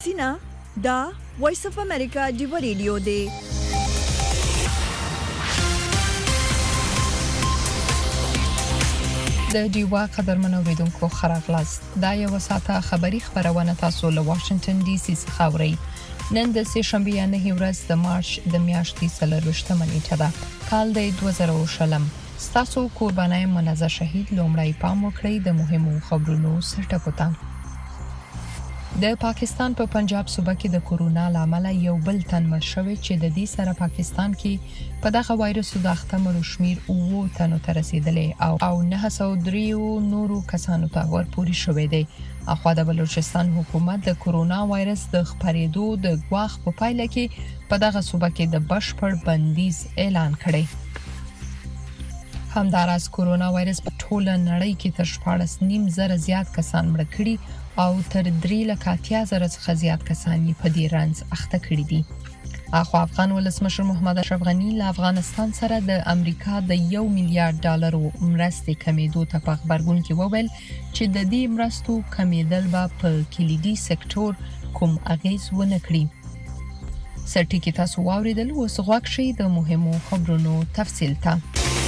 سینا دا وایس اف امریکا دیو ریډیو دی. د دیوا قدرمن اوریدونکو خراغلاست. دا یو ساعته خبری خبرونه تاسو له واشنگټن ډي سي څخه اورئ. نن د سه شنبه نه ورځ د مارچ د میاشتې 23 نیټه ده. کال د 2020. ستاسو قربانای منازه شهید لومړی پام وکړئ د مهمو خبرونو سرټکوتا. د پاکستان په پنجاب صوبه کې د کورونا لامل یو بل تن مړ شوی چې د دې سره پاکستان کې په دغه وایرس د اختمرو شمیر او تنو ته رسیدلې او 903 نورو کسانو ته ورپورې شوې دي. اخوا د بلوچستان حکومت د کورونا وایرس د خپرېدو د غواخ په پایله کې په دغه صوبه کې د بشپړ بندیز اعلان کړی. همداراز کورونا وایرس په ټوله نړۍ کې تر 14.5 زیات کسان مړ کړي او تر 3,80,000 څخه زیات کسان په دې رنځ اخته کړي دي. اخوا افغان ولسمشر محمد اشرف غنی له افغانستان سره د امریکا د $1 میلیارډ مرستې کمیدو ته په خبرګون کې وویل چې د دې مرستو کمیدل به په کلیدي سکتور کوم اغیز ونه کړي. سرټی کې تاسو واوریدل او څنګه شي د مهمو خبرونو تفصیل ته.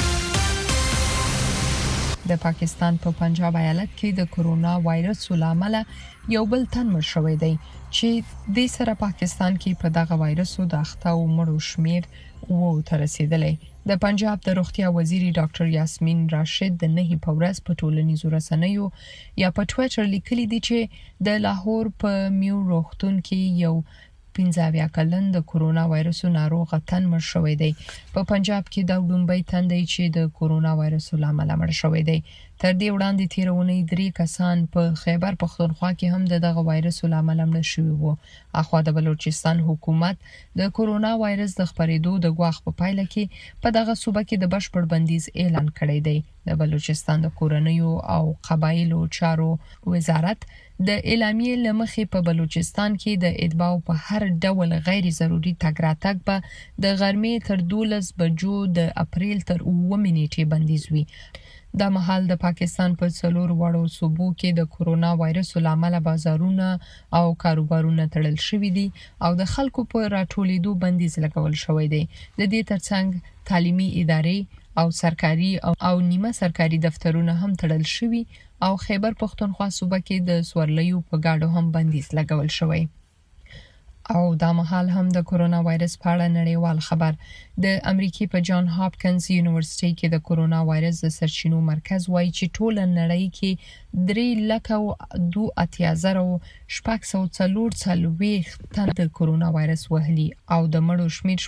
د پاکستان په پنجاب ایالت کې د کورونا وایرس لامل یو بل تن مړ شوی دی چې د سره پاکستان کې په دغه وایرس د اخته او مړو شمیر وو تر رسیدلې. د پنجاب د روغتیا وزیر ډاکټر یاسمین راشد د نه په ورځ په ټولنیزو رسنیو یا په ټوئیټر لیکلي دي چې د لاهور په میو روغتون کې یو 15 کلن د کورونا وایرس ناروغ تن مړ شوی دی. په پنجاب کې د لومبۍ تن دی چې د کورونا وایرس لامل مړ شوی دی. تر دې وړاندې تیرونی 3 کسان په خیبر پختونخوا کې هم دغه وایرس لامل مړ شوی وو. اخوا د بلوچستان حکومت د کورونا وایرس د خپرېدو د غواخ په پایله کې په دغه صوبه کې د بشپړ بندیز اعلان کړی دی. د بلوچستان د کورنیو او قبایلو چارو وزارت د اعلامیې لمخې په بلوچستان کې د اتباع په هر ډول غیر ضروري تګ راتګ به د غرمې تر 12 بجو د اپریل تر 9 نیټې بندیز وي. د مهال د پاکستان په څلور وړو صوبو کې د کورونا وایرس لامل بازارونه او کاروبارونه تړل شوي دي او د خلکو په راټولیدو بندیز لګول شوی دی. د دې ترڅنګ تعلیمي ادارې او سرکاري او نیمه سرکاري دفترونه هم تړل شوي او خیبر پختونخوا صوبه کې د سورلیو په گاډو هم بندیز لګول شوی. او دا مهال هم د کورونا وایرس په اړه نړیوال خبر. د امریکای په جان هاپکینز یونیورسيټي کې د کورونا وایرس د سرچینو مرکز وایي چې ټول نړۍ کې 3,02,740 تن د کورونا وایرس وهلي او د مړو شمیر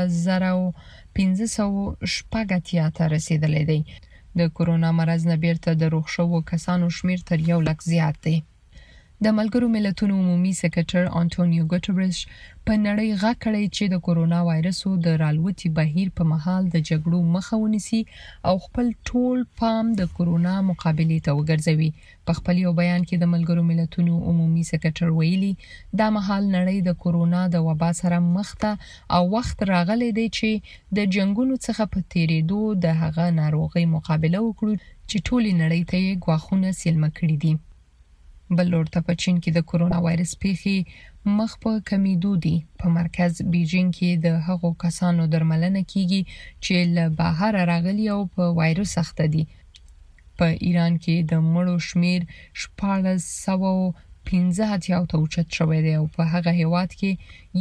14,580 ته رسیدلی دی. د کورونا مرض نه بیرته د روغ شوو کسانو شمیر تر 1 لک زیات دی. د ملګرو ملتونو عمومي سکرټر انټونیو ګوټریش په نړۍ غږ کړی چې د کورونا وایرسو د رالوتي بهیر په مهال د جګړو مخه ونیسي او خپل ټول پام د کورونا مقابلې ته وګرځوي. په خپل یو بیان کې د ملګرو ملتونو عمومي سکرټر ویلي دا مهال نړۍ د کورونا د وبا سره مخ ته او وخت راغلی دی چې د جنگونو څخه په تیریدو د هغه ناروغي مقابله وکړو چې ټول نړۍ ته یې غواخونه سیلمه کړي دي. بل لورته په چین کې د کورونا وایرس پیښې مخ په کمیدو دي. په مرکز بیجینګ کې د هغو کسانو درملنه کیږي چې له بهر راغلي او په وایرس اخته دي. په ایران کې د مړو شمیر 1415 ته اوچت شوی دی او په هغه هیواد کې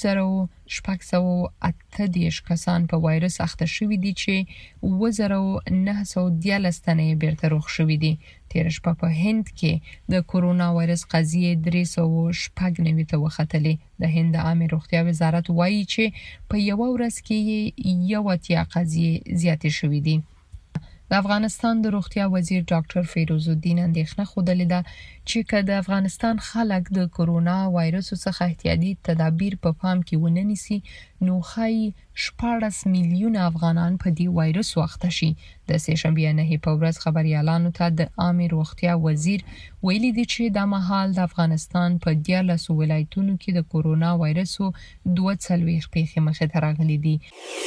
1,618 کسان په وایرس اخته شوي دي چې 9,914 تنه بیرته روغ شوي دي. تیر شپه په هند کې د کورونا وایرس قضیه 396 ته وختلې. د هند عامه روغتیا وزارت وایي چې په یو ورځ کې 1 قضیه زیاتې شوې دي. د افغانستان د روغتیا وزیر ډاکټر فیروز الدین اندېښنه خوده ده چې که د افغانستان خلک د کورونا وایرس څخه احتیاطي تدابیر په پام کې ونه نیسي نو خای 14 میلیون افغانان په دې وایرس واخته شي. د سه شنبه نه په ورځ خبريالانو ته د عامه روغتیا وزیر ویلي دی چې د مهال د افغانستان په 14 ولایتونو کې د کورونا وایرس 240 پیښې مخې ته راغلي دي.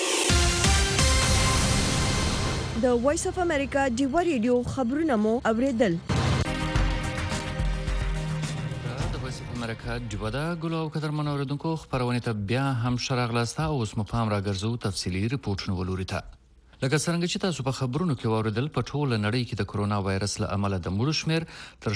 د وایس اف امریکا دیو ریډیو خبرونه مو اوریدل. د وایس اف امریکا امریکا ډیوه ده. ګلو او قدرمنو اوریدونکو خپرونې ته بیا هم ښه راغلاست. اوس مو پام راګرځو تفصیلي ریپورټونه ولوري ته. لکه څنګه چې تاسو په خبرونو کې واوریدل، په ټوله نړۍ کې د کرونا وایرس له امله د مړو شمېر تر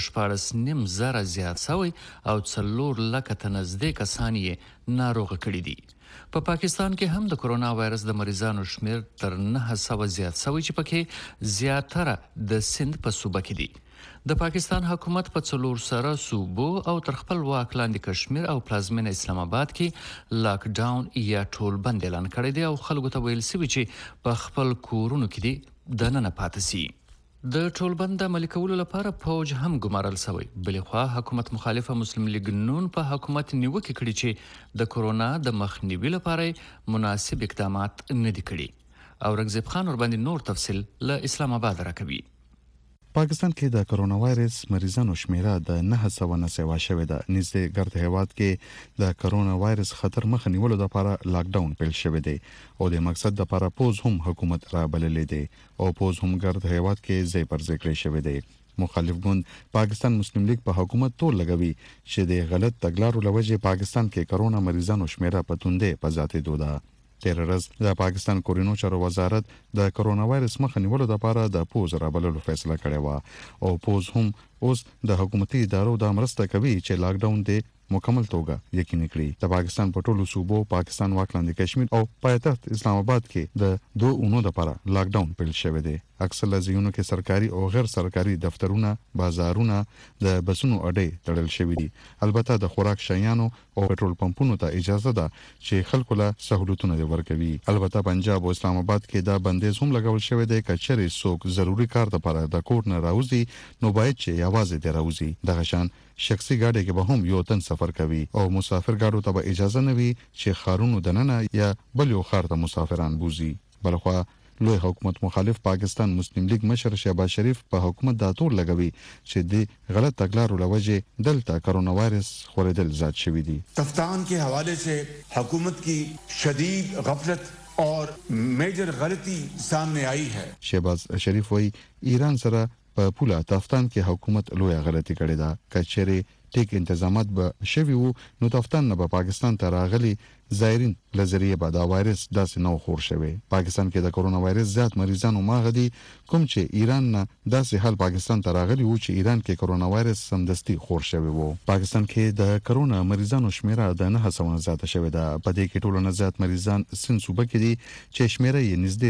14.5 زیات شوی او 4 لکه ته نږدې کسان یې ناروغه کړي دي. په پاکستان کې هم د کرونا وایرس د مریضانو شمېر تر 900 زیات شوی چې پکې زیاتره د سند په صوبه کې دي. د پاکستان حکومت په 4 سره صوبو او تر خپل واک لاندې کشمیر او پلازمینه اسلام آباد کې لاک ډاون یا ټول بند اعلان کړی دی او خلکو ته ویل شوی چې په خپل کورونو کې دي دننه پاتې شي. د ټول بند عملي کولو لپاره فوج هم ګمارل شوی. بلخوا حکومت مخالفه مسلم لیگ نون په حکومت نیوکه کړي چې د کرونا د مخنیوي لپاره مناسب اقدامات نه دي کړي. اورنګزیب خان ور باندې نور تفصیل له اسلام آباد راکوي. پاکستان کې د کرونا وایرس مریضانو شمیره د 900 سیوا شوې ده. نږدې ګرد هیواد کې د کرونا وایرس خطر مخه نیولو لپاره لاک ډاون پیل شوی دی او د مقصد لپاره پوز هم حکومت را بللې دی او پوز هم ګرد هیواد کې ځای پر ځای کړی شوی دی. مخالف ګوند پاکستان مسلم لیگ په حکومت تور لګوي چې د غلط تګلارو لوجه پاکستان کې کرونا مریضانو شمیره په توندې په ذاتي دوده. تیر ورځ د پاکستان کورونو چارو وزارت د کرونا وایرس مخه نیولو لپاره د پوز را بللو فیصله کړې و او پوز هم اوس د حکومتي ادارو د مرسته کوي چې لاک ډاون دی مکمل توګه یقیني کړي. د پاکستان په ټولو صوبو، پاکستان واک لاندې کشمیر او پایتخت اسلام آباد کې د 2 اونو لپاره لاک ډاون پیل شوی دی. اکثر ځایونو کې سرکاري او غیر سرکاري دفترونه، بازارونه، د بسونو اډې تړل شوي دي. البته د خوراک شیانو او پټرول پمپونو ته اجازه ده چې خلکو له سہولتونه ورکوي. البته پنجاب او اسلام آباد کې دا بندیز هم لګول شوی دی چې چیرې څوک ضروری کار لپاره د کور نه راوځي نو باید چې یوازې دی راوځي. دغه شان شخصي ګاډي کې به هم یو تن سفر کوي او مسافر ګاډو ته به اجازه نه وي چې خارونو دننه یا بل یو خار ته مسافران بوزي. بلخوا لوی حکومت مخالف پاکستان مسلم لیگ مشر شهباز شریف په حکومت دا تور لګوي چې د غلط تګلارو لوجه دلته کرونا وایرس خورېدل زیات شوی دي. تفتان के हवाले से हुकूमत की शदीद गफलत और मेजर गलती सामने आई है. शहबाज शरीफ वही ایران سره په پوله تفتان کې حکومت لوی غلطي کړې ده. کچېره ټیک انتظامات به شوي وو نو تفتان نه به پاکستان ته راغلي زایرین لزریه به دا وایرس داسې نو خور شوی. پاکستان کې د کرونا وایرس زیات مریضانو ماغدي کوم چې ایران نه داسې حال پاکستان ته راغلي وو چې ایران کې کرونا وایرس سمدستي خور شوی وو. پاکستان کې د کرونا مریضانو شمیره د 900 زیاته شوی ده. په دې کې ټولو نه زیات مریضان سن صوبه کې دي چې شمیره یې نږدې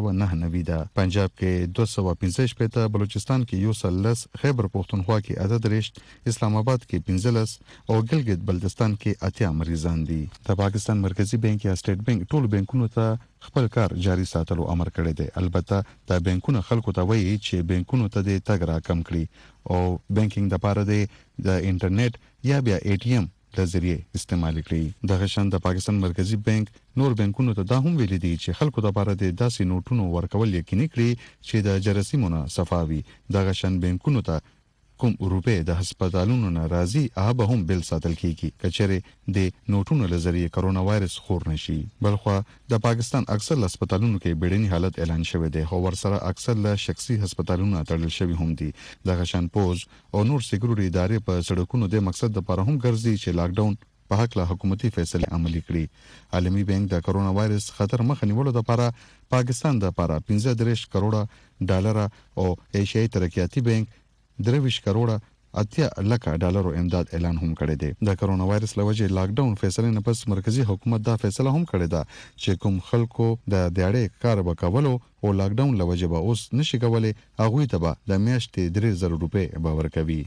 399 ده. پنجاب کې 215، بلوچستان کې 110، خیبر پختونخوا کې 38، اسلام آباد کې 15 او ګلګت بلتستان کې 80 مریضان دي. د پاکستان مرکزی بانک یا سټیټ بانک ټول بانکونو ته خپل کار جاري ساتلو امر کړی دی. البته د بانکونو خلکو ته وایي چې بانکونو ته د تګ را کم کړي او بانکینګ د لپاره د انټرنیټ یا بیا ATM د ذریعہ استعمال کړي. دغه شان د پاکستان مرکزی بانک نور بانکونو ته دا هم ویلي دي چې خلکو د لپاره د داسې نوټونو ورکول یقیني کړي چې د جرثیمونو صفاوي. دغه شان بانکونو ته کوم روپے د هسپتالونو ناراضي هغه هم بل ساتل کیږي کچره د نوټونو لزریه کرونا وایرس خور نشي. بلخوا د پاکستان اکثر هسپتالونو کې بیړني حالت اعلان شوی دی خو ورسره اکثر له شخصي هسپتالونو تړل شوی هم دي. دغه شان پوز او نور سکیورټي ادارې په سړکونو د مقصد لپاره هم ګرځي چې لاک ډاون په حق له حکومتي فیصله عملي کړي. عالمي بانک د کرونا وایرس خطر مخه نیولو لپاره پاکستان د لپاره 15 کروڑه ډالر او ایشیايي ترقیاتي بانک 23 کروڑه 80 لک ډالرو امداد اعلان هم کړی دی. د کرونا وایرس لوجه لاک ډاون فیصله نه پس مرکزی حکومت دا فیصله هم کړی دا چې کوم خلکو د دیاړې کار وکولو او لاک ډاون لوجه به اوس نشي کولای هغه ته به د میاشتې 3000 روپے به ورکوي.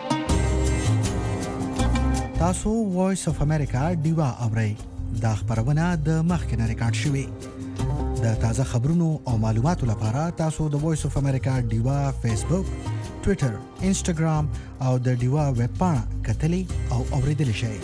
تاسو وایس اف امریکا دیوا اورئ. دا خبرونه د مخکنه ریکارډ شوې. د تازه خبرونو او معلوماتو لپاره تاسو د وایس اف امریکا دیوا فیسبوک، ټوئیټر، انسټاګرام او د دیوا ویب پاڼه کتلی او اوریدلی شئ.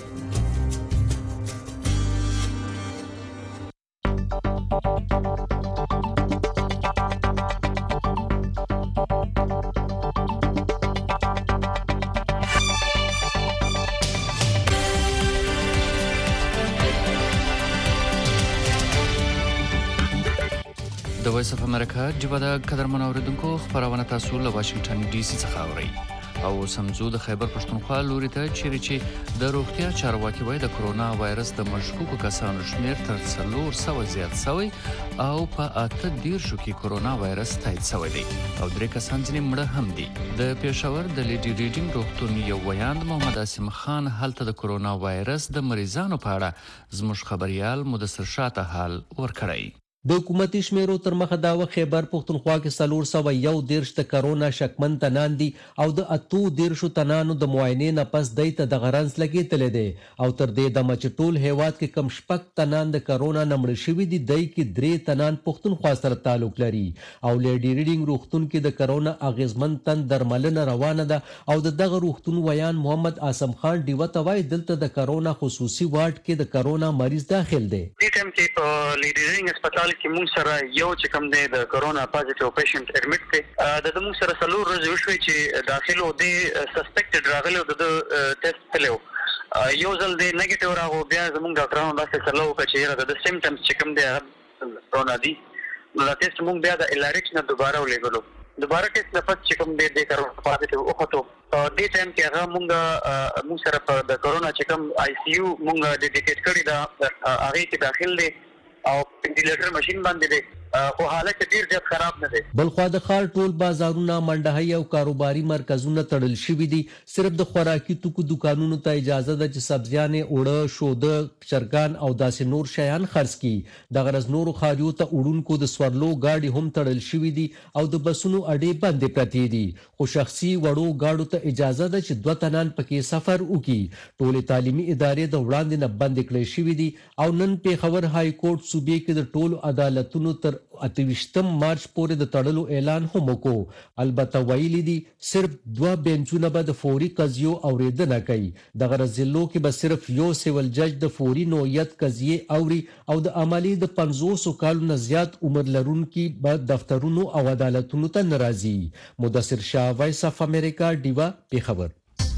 د وایس اف امریکا ډیوه د قدرمن اوریدونکو خبرونه تاسو له واشنگټن ډي سي څخه اورئ. او سمزو د خیبر پښتونخوا لوري ته چیرې چې د روغتیا چارواکي وایي د کرونا وایرس د مشکوکو کسانو شمیر تر 400 زیات شوی او په 18 کې کرونا وایرس تایید شوی دی او 3 کسان ځینې مړه هم دي. د پېښور د لیډي ریډینګ روغتون یو ویاند محمد اسیم خان هلته د کرونا وایرس د مریضانو په اړه زموږ خبريال مدثر شاته حال ورکړی. د حکومتي شمیرو تر مخه دا وخت خیبر پښتونخوا کې 401 د کرونا شکمن تنان دي او د 18 تنانو د معاینې نه پس دای ته د غرنس لګیتلې دي او تر دې د مچټول هیواد کې کم شپک تنان د کرونا نمړ شوی دي دای کې 3 تنان پښتونخوا سره تعلق لري او لیډي ریډینګ روغتون کې د کرونا اغیزمن تن درملنه روانه ده او دغه روغتون ویان محمد اسم خان دیوه توای دلته د کرونا خصوصي وارډ کې د کرونا مریض داخل دی. دې ټیم کې په لیډي ریډینګ هسپتال کې موږ سره یو چې کوم دی د کرونا پازیټیو پیشنټ اډمټ دی د موږ سره څلور ورځې وشوي چې داخلو دی سسپیکټډ راغلی د ټیسټ تلو یو ځل دی نیگیټیو راغو بیا زموږ ډاکټرانو داسې سلو وکړه چې د سیمټمز چې کوم دی کرونا دي نو دا ټیسټ موږ بیا د الارکس نه دوباره ولېږلو دوباره ټیسټ نه پس چې کوم دی د کرونا پازیټیو وخته په دې ټایم کې هغه موږ سره په د کرونا چې کوم آی سی یو موږ ډیډیکیټ کړی دا هغه کې داخل دی او وینټیلیټر ماشين باندې دی خو حالت ډیر زیات خراب نه دی. بلخوا د خار ټول بازارونه منډهي او کاروباري مرکزونه تړل شوي دي. صرف د خوراکي توکو دکانونو ته اجازه ده چې سبزیانې اوړه شوده چرګان او داسې نور شیان خرڅ کړي. د غرض نورو خاریو ته وړونکو د سورلو گاډي هم تړل شوي دي او د بسونو اډې بندې پرتې دي خو شخصي وړو گاډو ته اجازه ده چې 2 تنان پکې سفر وکړي. ټول تعلیمي ادارې د وړاندې نه بند کړې شوي دي او نن پیښور های کورټ صوبې کې د ټولو عدالتونو تر 28 مارچ پورې د تړلو اعلان هم وکړو. البته ویلي دي صرف 2 بینچونه به د فوري قضیو اوریدنه کوي. د غرض ضلعو کې به صرف یو سیول جج د فوري نوعیت قضیې اوري او د عملی د 500 کالو نه زیات عمر لرونکي به دفترونو او عدالتونو ته ناراضي. مدثر شاه وایس اف امریکا دیوا پیښور.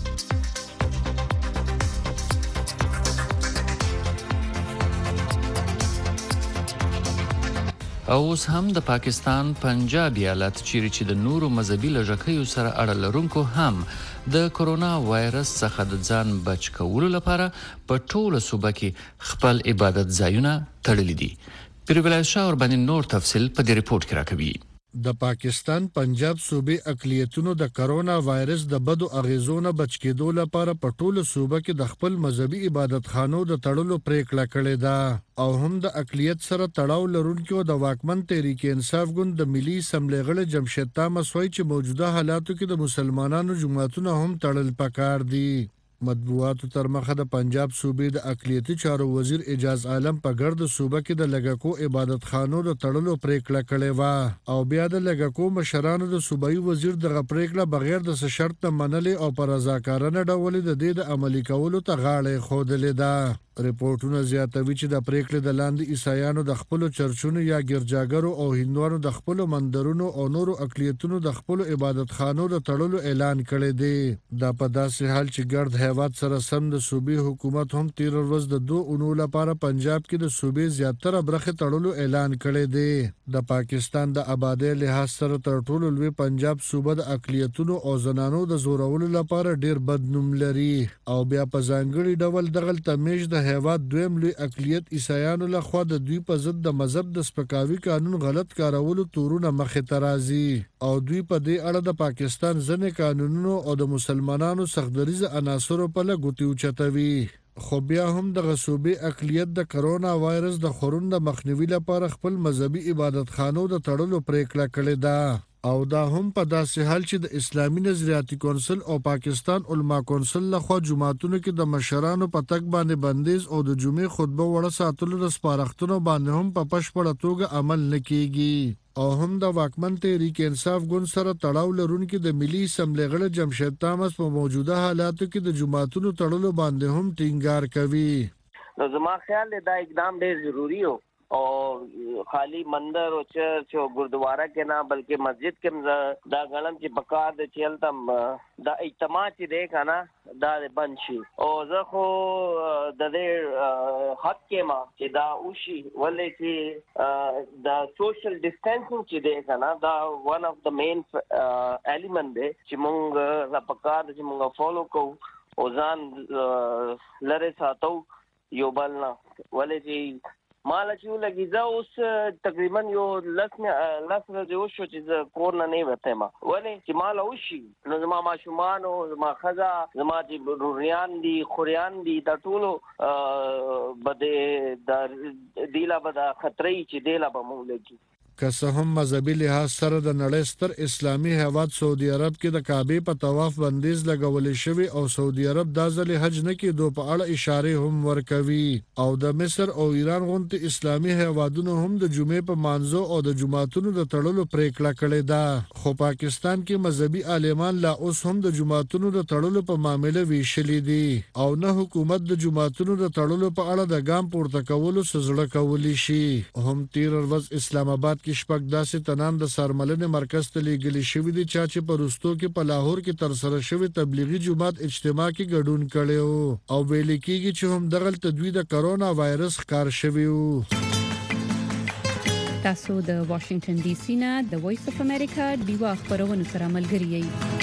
او اوس هم د پاکستان پنجاب ایالت چې د نورو مذهبي لږکیو سره اړه لرونکو هم د کرونا وایرس څخه د ځان بچ کولو لپاره په ټوله صوبه کې خپل عبادت ځایونه تړلي دي. پیروي شاه ور باندې نور تفصیل په دې ریپورت کې راکوي. د پاکستان پنجاب صوبې اقلیتونو د کرونا وایرس د بدو اغیزونو بچ کېدو لپاره په ټوله صوبه کې د خپل مذهبي عبادت خانو د تړلو پریکړه کړې ده او هم د اقلیت سره تړاو لرونکو د واکمن تحریک انصاف ګوند د ملي اسمبلی غړي جمشید تامس وایي چې موجوده حالاتو کې د مسلمانانو جماعتونه هم تړل پکار دي. مطبوعاتو تر مخه د پنجاب صوبې د اقلیتي چارو وزیر اجاز عالم په ګرد صوبه کې د لګکو عبادت خانو د تړلو پریکړه کړې و او بیا د لګکو مشرانو د صوبایي وزیر د پریکړه بغیر د شرط نه منلې او پر رضاکارانه ډول د دې د عملي کولو ته غاړه خودلې ده. ریپورتونه زیاتوي چې د پریکړې د لاندې عیسایانو د خپل چرچونو یا ګرجاګرو او هندوانو د خپل مندرونو او نورو اقلیتونو د خپل عبادت خانو د تړلو اعلان کړی دی. دا په داسې حال چې ګرد هیواد سره سم د صوبې حکومت هم 13 ورځ د 2 اونو لپاره پنجاب کې د صوبې زیاتره برخه تړلو اعلان کړی دی. د پاکستان د آبادی لحاظ سره تر ټولو لوی پنجاب صوبه د اقلیتونو او زنانو د زورولو لپاره ډیر بد نوم لري او بیا په ځانګړي ډول دغه تمیش د هیواد دویم لوی اقلیت عیسایانو لخوا د دوی په ضد د مذهب د سپکاوي قانون غلط کارولو تورونه مخې ته راځي او دوی په دې اړه د پاکستان ځینې قانونونو او د مسلمانانو سختدریزه عناصرو په لږ ګوتې اوچتوي. خو بیا هم د صوبې اقلیت د کرونا وایرس د خورون د مخنیوي لپاره خپل مذهبي عبادت خانو د تړلو پریکړه کړې ده او دا هم په داسې حال چې د اسلامي نظریاتي کونسل او پاکستان علما کونسل لخوا جماعتونو کې د مشرانو په تک باندې بندیز او د جمعې خطبه وړه ساتلو د سپارښتنو باندې هم په بشپړه توګه عمل نه کیږي او هم د واکمن تحریک انصاف ګوند سره تړاو لرونکي د ملي اسمبلی غړي جمشید تامس په موجوده حالاتو کې د جماعتونو تړلو باندې هم ټینګار کوي. نو زما خیال دا اقدام ډیر ضروری و او خالی مندر او چرچ او ګردواره کې نه بلکې مسجد کې دا غنم چې پکار د چلتم دا اجتماع چې دی کنه دا بند شي او زه خو د دې حق کې ما چې دا وشي ولې چې دا سوشل ډیسټنسینګ چې دی کنه دا ون اف د مین ایلیمنت دی چې موږ لا پکار چې موږ فالو کوو او ځان لره ساتو یو بل نه ولې چې مال چې لګي زه اوس تقریبا یو لس ورځې وشو چې کور نه وته ما ولې چې مال وشي نو زما ماشومان او زما خزا زما چې روریان دي خوريان دي دا ټولو بده د دیلا بده خطرې چې دیلا به مونږ لګي که څه هم مذهبي لحاظ سره د نړۍ ستر اسلامي هیواد سعودي عرب کې د کعبه په طواف بندیز لګولې شوی او سعودي عرب د ځل حج نه کېدو په اړه اشاره هم ورکوي او د مصر او ایران غونډه اسلامي هیوادونو هم د جمعې په مانځو او د جمعاتونو د تړلو پریکړه کړې ده خو پاکستان کې مذهبي عالمان لا اوس هم د جمعاتونو د تړلو په معاملې ویشلې دي او نه حکومت د جمعاتونو د تړلو په اړه د ګام پورته کولو سزړه کولی شي هم تیر ورځ اسلام آباد شپږ داسې تنان د سرملنې مرکز ته لیږلي شوی دي چې په روستو کې په لاهور کې تر سره شوی تبلیغي جماعت اجتماع کې ګډون کړي او ویل کېږي چې هم دغه تدوی د کرونا وایرس ښکار شوی وو تاسو د واشنگټن ډي سي نه د وایس اف امریکا دیوا خبرونه سره ملګری یئ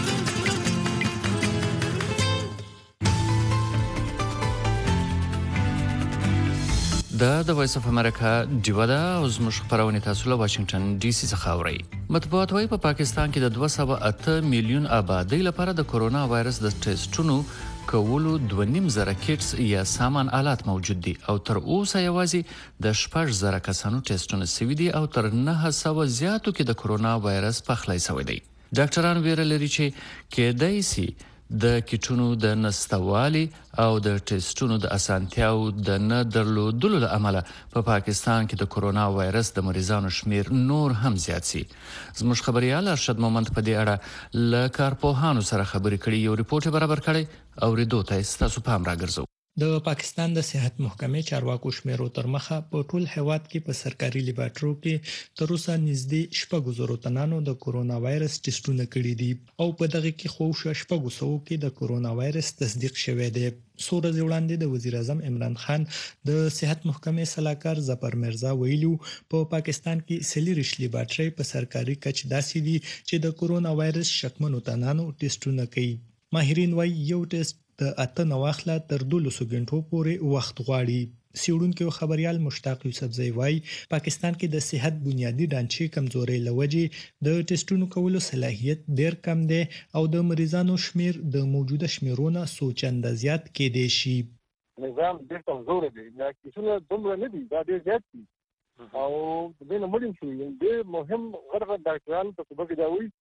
د وایس اف امریکا دیوا دا اوس مش خبرونه تاسو له واشنگټن ډي سي څخه اورئ مطبوعات وايي په پاکستان کې د 208 میلیون آبادی لپاره د کرونا وایرس د ټیسټونو کولو 2.5 زره کټس یا سامان آلات موجود دي او تر اوسه یوازې د 6 زره کسانو ټیسټونه سوي دي او تر 900 زیاتو کې د کرونا وایرس پخلی شوی دی ډاکټران ویره لري چې کېدای شي د کټونو د نستوالي او د ټیسټونو د اسانتیاو د نه درلودلو له امله په پاکستان کې د کرونا وایرس د مریضانو شمیر نور هم زیات شي زموږ خبريال ارشد مومند په دې اړه له کارپوهانو سره خبرې کړي یو ریپورت برابر کړي او ریدو ته تاسو پام راګرځو د پاکستان د صحت محکمې چارواکو شمیرو تر مخه په ټول هیواد کې په سرکاري لیبارټریو کې تر اوسه نږدې 600 تنانو د کرونا وایرس ټیسټونه کړي دي او په دغه کې خو 600 کې د کرونا وایرس تصدیق شوی دی څو ورځې وړاندې د وزیر اعظم عمران خان د صحت محکمې صلاحکار ظفر مرزا ویلو په پاکستان کې سلیریش لیبارټری په سرکاري کچ داسې دي چې د کرونا وایرس شکمنو تنانو ټیسټونه کوي ماهرین وايي یو ټیسټ د 8 نواخله تر 12 غنټو پورې وخت غواړي سیړونکو خبريال مشتاق یوسفزئی وايي پاکستان کې د صحت بنیادی ډانچې کمزوري لوجې د ټیسټونو کولو صلاحیت ډیر کم دی او د مریضانو شمیر د موجوده شمیرونه سوچنده زیات کېدې شي نظام ډیر کمزور دی دا کیسونه دومره نه دي دا ډیر زیات دي او د دې مړین شوی دی مهم غرغه ډاکټرانو ته صبح کې دا وایي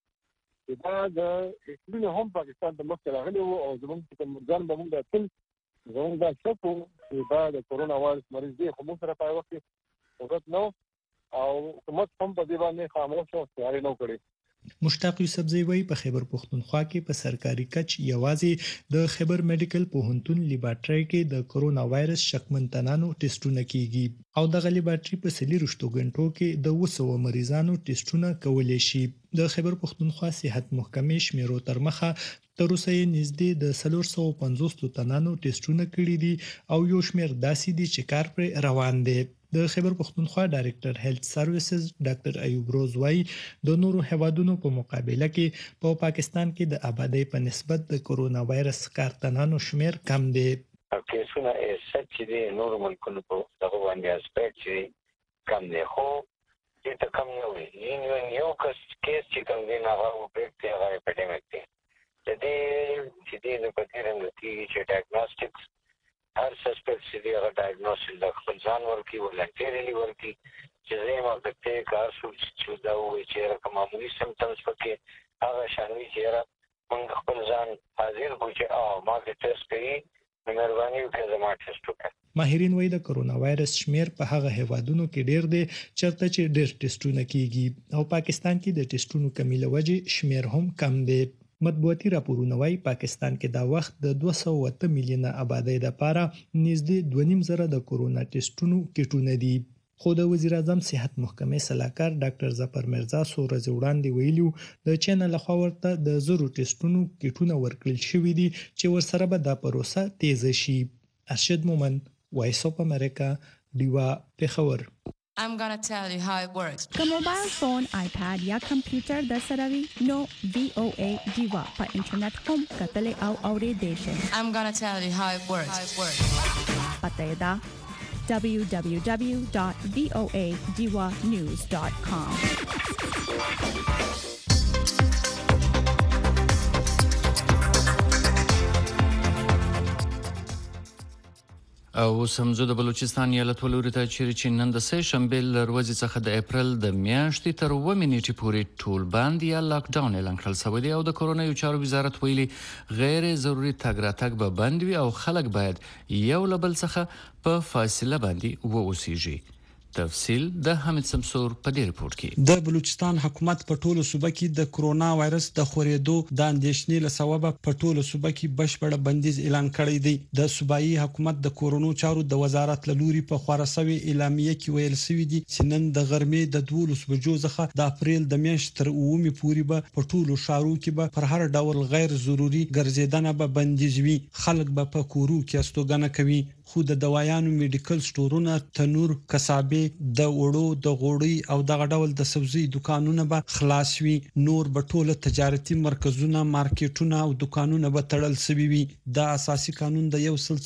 دا د اسلامي هم پاکستان ته مخ راغلی او زموږ په ځان باندې د ټول زموږ د شپو چې د کرونا وایرس مریض دی خو موږ سره په وخت ورته نو او کومت هم په دې باندې خاموش او ستاره نو کړی مشتاق یوسفزئی وايي په خیبر پختونخوا کې په سرکاري کچ یوازې د خیبر میډیکل پوهنتون لیبارټری کې د کرونا وایرس شکمن تنانو ټیسټونه کیږي او د لیبارټری په سلی رښتو غنټو کې د 200 مریضانو ټیسټونه کولای شي د خیبر پختونخوا صحت محکمې شمیرو تر مخه تر اوسه نږدې د 450 تنانو ټیسټونه کړي دي او یو شمیر داسې دي چې کار پر روان دي د خیبر پختونخوا ډایریکټر هیلث سرویسز ډاکټر ایوب روز وايي د نورو هوادونو په مقابله کې په پاکستان کې د آبادی په نسبت د کرونا وایرس کارتنانو شمیر کم دی کیسونه سچ دي نور ملکونو په دغه باندې اسپیکټ چې کم دی خو دې ته کم نه وي یو کیس چې کوم دی نه هغه په هغه اپیډیمیک دی د دې چې د پاتېرم د چې ډایګنوستکس هر سسپیکټ چې دی هغه ډایګنوستس د خپل ځان ورکی ولنټریلی ورکی چې زما د ته کار شو چې دا وایي چې کوم معمولی سمپټمز پکې هغه شانوي چې موږ خپل ځان حاضر کو چې ما د ټیسټ کوي مهرباني وکړئ زما ټیسټ وکړئ ماهرین وايي د کرونا وایرس شمیر په هغه هیوادونو کې ډیر دی چرته چې ډیر ټیسټونه کیږي او پاکستان کې د ټیسټونو کمی لوجه شمیر هم کم دی مطبوعاتي راپورونه وايي پاکستان کې دا وخت د 208 میلیونه آبادی لپاره نږدې 2.5 زره د کرونا ټیسټونو کټونه دي خو د وزیر اعظم صحت محکمې سلاکار ډاکټر ظفر مرزا څو ورځې وړاندې ویلي د چین لخوا ورته د زرو ټیسټونو کیټونه ورکړل شوي دي چې ورسره به دا پروسه تیزه شي. ارشد مومن، وایس اف امریکا، ډیوا، پېښور. I'm gonna tell you how it works. که موبایل فون، آیپاد یا کمپیوټر در سره وي نو VOA ډیوا په انټرنیټ هم کتلې او اورېدې شئ. I'm gonna tell you how it works. پته یې ده www.voadiwanews.com. او سمزو د بلوچستان ایالت ولوري ته چې نن د سه شنبه ورځې څخه د اپریل د میاشتې تر 9 نیټې پورې ټول باند یا لاک ډاون اعلان کړل شوی دی او د کرونا یو چارو وزارت ویلي غیر ضروري تګ راتګ به بند وي او خلک باید یو له بل څخه په فاصله باندې واوسیږي. تفصیل د حمید سمسور په دې ریپورت کې. د بلوچستان حکومت په ټولو صوبه کې د کرونا وایرس د خورېدو د اندېښنې له سببه په ټولو صوبه کې بشپړ بندیز اعلان کړی دی. د صوبایي حکومت د کورونو چارو د وزارت له لوري په خورا سوي اعلامیه کې ویل شوی دی چې نن د غرمې د 12 بجو څخه د اپریل د میاشتې تر 9 پورې به په ټولو ښارونو کې به پر هر ډول غیر ضروري ګرځیدنه به بندیز وي. خلک به په کورو کې استوګنه کوي خو د دوايانو میډیکل سټورونه، تنور، کسابې، د وړو د غوړی او دغه ډول د سبزی دکانونه به خلاص وي. نور به ټول تجارتي مرکزونه، مارکیټونه او دکانونه به تړل شوي وي. د اساسي قانون د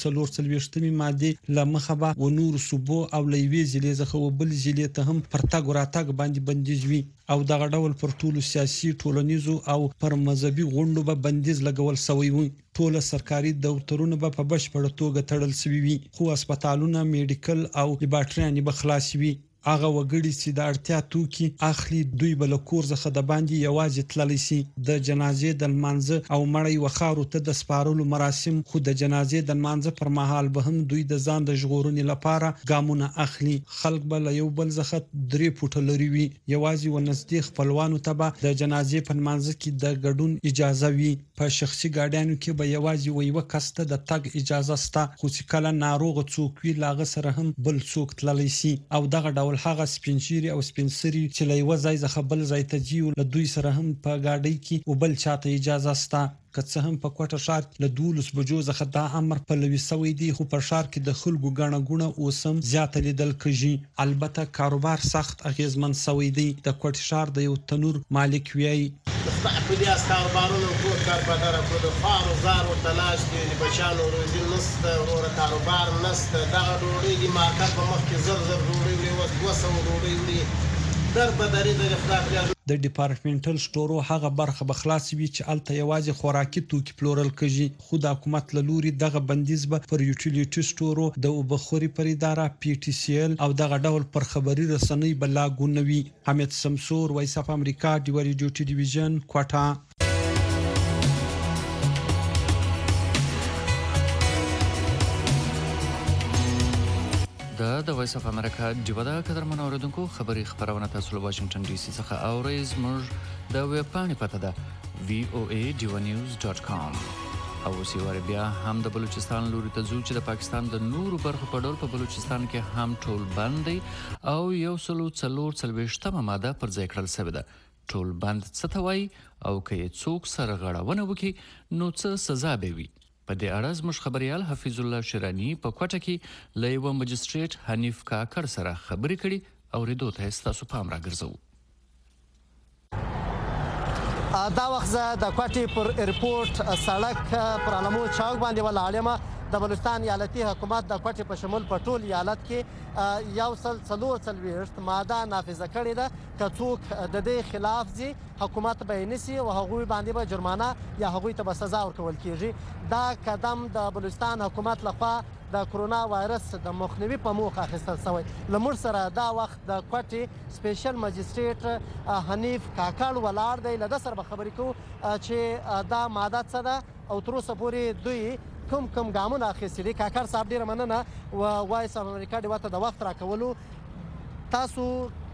143 ماده لمخه به و نور صوبو او لوي ضلع څخه وبل ضلع ته هم پرتګ راتګ باندې بندیز وي او دغه ډول پر ټولو سیاسي، ټولنیزو او پر مذهبي غونډو به بندیز لګول شوی وي. ټول سرکاري دفترونه به په بشپړه توګه تړل شوي وي خو هسپتالونه، میډیکل او لیبارټریانې به خلاص وي. هغه وګړي چې د اړتیا توکي اخلي دوی بل کور څخه د باندې یوازې تللی شي. د جنازې د لمانځه او مړی وخارو ته د سپارلو مراسم خو د جنازې د لمانځه پر مهال به هم دوی د ځان د ژغورنې لپاره ګامونه اخلي. خلک به له یو بل څخه 3 فوټه لري وي. یوازې ونږدې خپلوانو ته به د جنازې په لمانځه کې د ګډون اجازه وي. په شخصي ګاډیانو کې به یوازې یو کس ته د تګ اجازه شته خو چې کله ناروغ څوک وي لاغه سره هم بل څوک تللی شي او دغه ډول هغه سپینشيري او سپینسري چې له یو ځای څخه بل ځای ته ځي له دوی سره هم په گاډي کې او بل چاته اجازه شته. که څه هم په کوټه ښار له 12 بجو څخه دا امر پلوي شوی دی خو په ښار کې د خلکو غاڼه غونه اوسم زیات لیدل کېږي. البته کاروبار سخت اغیزمن شوی دی. د کوټه ښار د یو تنور مالک ویي په دې کاروبارونو ټول کاربدار په د خارو زارو تلاش دي بچانو روزي نسته ورو کاروبار نسته دغه ډوړې دي مارکیټ په مخ کې زر ډوړې وي او 200 ډوړې وي در بدري د اختیار د ډپارټمنټل سټورو هغه برخه به خلاص وي چې الته یوازې خوراکي توکي پلورل کېږي خو د حکومت له لوري دغه بندیز به پر یوټیلیټي سټورو د وبخوري پر اداره PTCL او دغه ډول پر خبري رسنۍ بلا ګونوي. حمید سمسور، وایس اف امریکا، ډیوا ریډیو ټلویزیون، کوټه. د وایس اف امریکا ډیوا د قدرمن اوریدونکو خبري خبرونه تاسو له واشنگټن ډي سي څخه اورئ. زموږ د ویب پاڼې پته ده voadiwanews.com او سیوار بیا هم د بلوچستان لوري ته ځو چې د پاکستان د نورو برخو په ډول په بلوچستان کې هم ټول بند دی او 144 ماده پر ځای کړل شوې ده. ټول بند څه ته وایي او که یې څوک سرغړونه وکړي نو څه سزا به وي. په دې اړه زموږ خبريال حفیظ الله شیرانی په کوټه کې له یو مجستریټ حنیف کاکړ سره خبرې کړي او ریدو ته تاسو پام راګرځو. دا وخت د کوټې پر ایرپورټ سړک پر علمو چوک باندې ولاړ یم. د بلوچستان ایالتي حکومت د کوټې په شمول په ټول ایالت کې 144 ماده نافذه کړې ده. که څوک د دې خلاف ځي حکومت به یې نیسي او هغوی باندې به جرمانه یا هغوی ته به سزا ورکول کېږي. دا قدم د بلوچستان حکومت لخوا د کرونا وایرس د مخنیوي په موخه اخیستل شوی. له موږ سره دا وخت د کوټې سپیشل مجستریټ حنیف کاکړ ولاړ دی. له ده سره به خبرې کوو چې دا ماده څه ده او تر اوسه پورې دوی کوم ګامونه اخیستي دي. کاکړ صاحب ډېره مننه وایس اف امریکا ډیوا ته د وخت راکولو. تاسو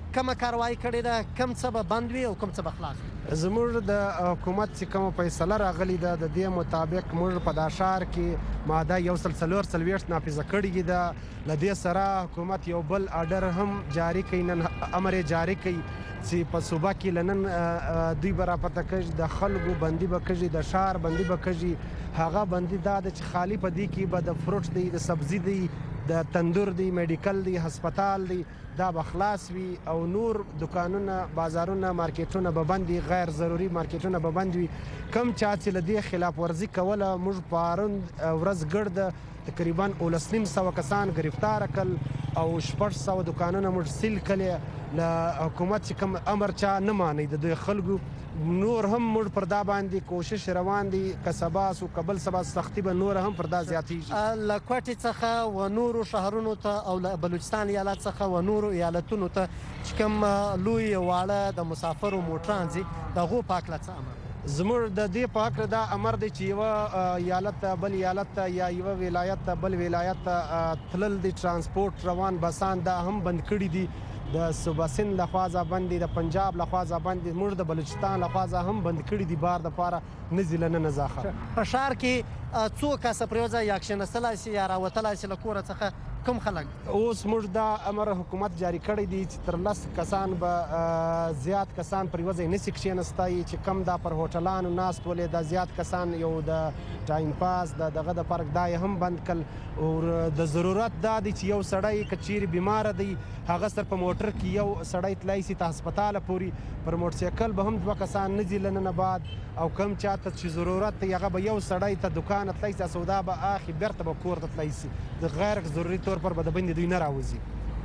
کومه کاروایی کړې ده، کوم څه به بند وي او کوم څه به خلاص وي؟ زموږ د حکومت چې کوم فیصله راغلی ده د دې مطابق موږ په دا ښار کې ماده 144 نافذه کړې ده. له دې سره حکومت یو بل آرډر هم جاری کوي، نن امر جاری کوي چې په صوبه کې لنن دوی برابر کړي د خلکو بندي به کړي، د ښار بندي به کړي. هغه بندي دا د چې خالی په دې کې به د فروټ دی، د سبزي دی، د تندور دی، میډیکل دی، هسپتال دی، دا به خلاص وي او نور دکانونه، بازارونه، مارکیټونه به بند وي، غیر ضروري مارکیټونه به بند وي. کم چا چې له دې خلاف ورزي کوله موږ پرون ورځ ګرده تقریبا 1900 کسان گرفتار کړل او 600 دکانونه موږ سیل کړل. له حکومت چې کوم امر چا نه مانی د خلکو نور هم موږ پر دا باندې کوشش روان دي که سبا سو قبل سبا سختي به نور هم پر دا زیاتیږي. له کوټې څخه و نورو شهرونو ته او له بلوچستان ایالت څخه و نورو ایالتونو ته چې کوم لوی واړه د مسافرو موټران دي دغه پاک لا امر زموږ د دې په حق دا امر دی چې یو ایالت بل ایالت یا یو ولایت بل ولایت تلل دي ترانسپورت روان بسان دا هم بند کړی دي. د صوبه سند لخوا ځبند دي، د پنجاب لخوا ځبند دي، موږ د بلوچستان لخوا هم بند کړی دي. بار د پاره نزلنه نزاخه په ښار کې څو کس پریوځه یا کښینستلای شي یا راوتلای شي له کور څخه کوم خلک؟ اوس موږ دا امر حکومت جاری کړی دی چې تر 10 کسان به زیات کسان پریوځي نسی کښینستای چې کم دا پر هوټلانو ناست ولې دا زیات کسان یو د ټایم پاس دغه د پارک دای هم بند کړ او د ضرورت دا دی چې یو سړی کچیر بیمار دی هغه سر په موټر کې یو سړی تلای سي ته هسپتال پوری پر موټر سایکل به هم 2 کسان نزي لنه بعد او کم چاته چې ضرورت هغه به یو سړی ته دکان تلای سي سودا به اخی برته به کور ته تلای سي د غیر ضروري تور پر به د بند دوی نه راوځي.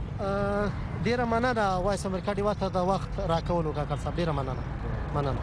ډیره مننه وایس امریکا دی وته د وخت راکولو کاکر صاحب، ډیره مننه.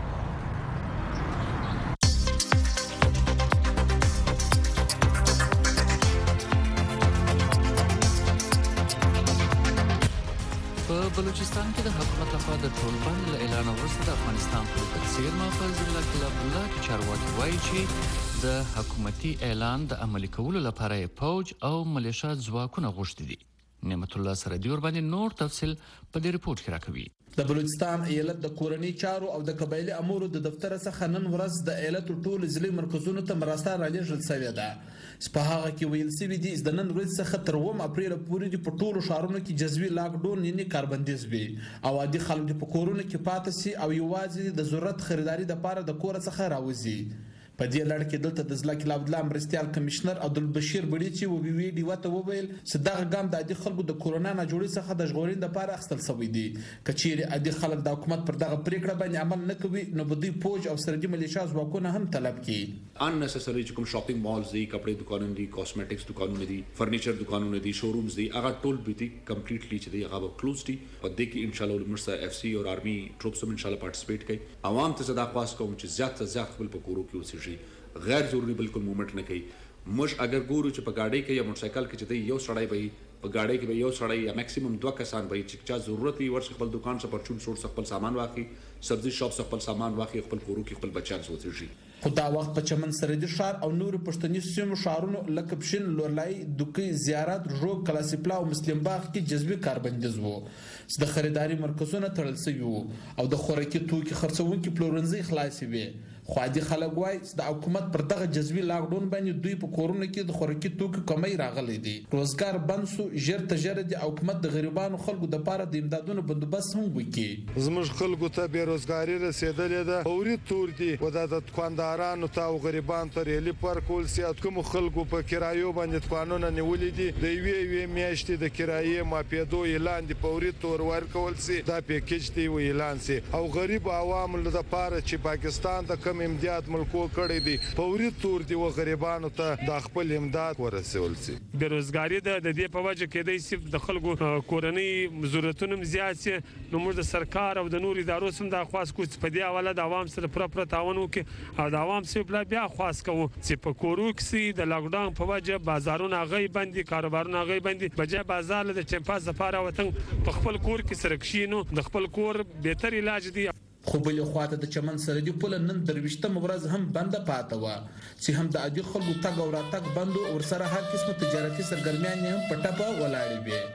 په بلوچستان کې د حکومت لخوا د ټولبند له اعلان وروسته د افغانستان پر تفسیر محافظ الله کلاب الله چارواکي وایي چې د حکومتي اعلان د عملي کولو لپاره پوج او ملیشیا ځواکونه غوښتي دي. نعمت الله سردی ور باندې نور تفصیل په دې ریپورت کې راکوي. د بلوچستان ایالت د کورنۍ چارو او د قبایلی امورو د دفتر څخه نن ورځ د ایالت ټول ضلعي مرکزونو ته مراسته رالیږل شوې ده. په هغه کې ویل شوی دی د نن ورځ څخه تر 2 اپریل پورې په ټولو ښارونو کې جزوي لاک ډاون یعنی کاربندیز وي او عادي خلک په کورونو کې پاتې شي او یوازې د ضرورت خریداري لپاره د کور څخه راوځي. په دې لړ کې دلته د ځلا کلاب الله مرستيال کمشنر عبدالبشیر بډیچي او بي وی ډي وته وویل چې دغه ګام د عادي خلکو د کورونا نه جوړې څخه د ژغورین لپاره اخستل شوی دی. کچېری عادي خلک د حکومت پر دغه پریکړه باندې عمل نه کوي نو به دوی پوج او سرحدي ملیشیا ځواکونه هم طلب کړي. unnecessary چې کوم شاپینګ مالز دي، کپڑے دکانونه دي، کاسمیټکس دکانونه دي، فرنیچر دکانونه دي، شورومز دي، هغه ټول به دي کمپلیټلی چې دی هغه کلوز دي. په دې کې ان شاء الله مرسته اف سي او آرمي ټروپس هم ان شاء الله پارټیسپیټ کوي. عوام ته زدا خواست کوم چې زیات څه زیات خپل په کورو کې اوسېږي، غیر ضروري بالکل موومنت نه کوي. موږ اگر ګورو چې په گاډي کې یا موټر سایکل کې چې یو سړی به په گاډي کې به یو سړی یا میکسیمم 2 کسان به چې چا ضرورت وي ورڅ خپل دکان څخه پرچون سورس خپل سامان واخلي، سبزی شاپ څخه خپل سامان واخلي، خپل کورو کې خپل بچیان سوځي. خو دا وخت په چمن سرحدي ښار او نور پښتني سیمو ښارونو لکه پښین، لورلای، دوکي، زیارت، روغ، کلاسیپلا او مسلم باغ کې جذبي کاربندیز وو چې د خریداري مرکزونو تړل شوي وو او د خوراکي توکي خرڅونکو پلورنځي خلاص وي. خو عادي خلک وایي چې د حکومت پر دغه جذبي لاک ډاون باندې دوی په کورونو کې د خوراکي توکو کمی راغلی دی. روزګار بند سو، ژر ته ژر د حکومت د غریبانو خلکو د لپاره د امدادونو بندوبست هم وکړي. زموږ خلکو ته بیروزګاری رسیدلې ده، فوري تور دي و د دکاندارانو ته او غریبانو ته ریلیف ورکول سي. کوم خلکو په کرایو باندې قانون نیولې دي د یوې میاشتې د کرایې ماپیدو اعلان دی فوري تور ورکول سي. دا پیکیج دی و اعلان سي او غریب عوام لپاره چې پاکستان د کم امداد ملکو کړی دی فوري تور دی و غریبانو ته د خپل امداد ورسول سي. بیروزګاری د دې په وجه کې د صرف د خلکو کورنۍ ضرورتونو زیات سي. نو موږ د سرکار او د نور ادارو سم د خاص کو په دې حواله د عوام سره پر تعاون وکړي او د عوام سره بیا خاص کوو چې په کورو کې د لاک ډاون په وجه بازارونه غي بندي، کاروبارونه غي بندي، بجای بازار له چمپاس لپاره وطن په خپل کور کې سره کښینو د خپل کور بهتر علاج دی. خو بل خواته د چمن سرحدي پل نن درويشتم ورځ هم بنده پاتې و چې هم د عادي خلکو تګ او راتګ بند او سره هر قسمه تجارتي سرګرمیان هم پټه په ولاړې وي.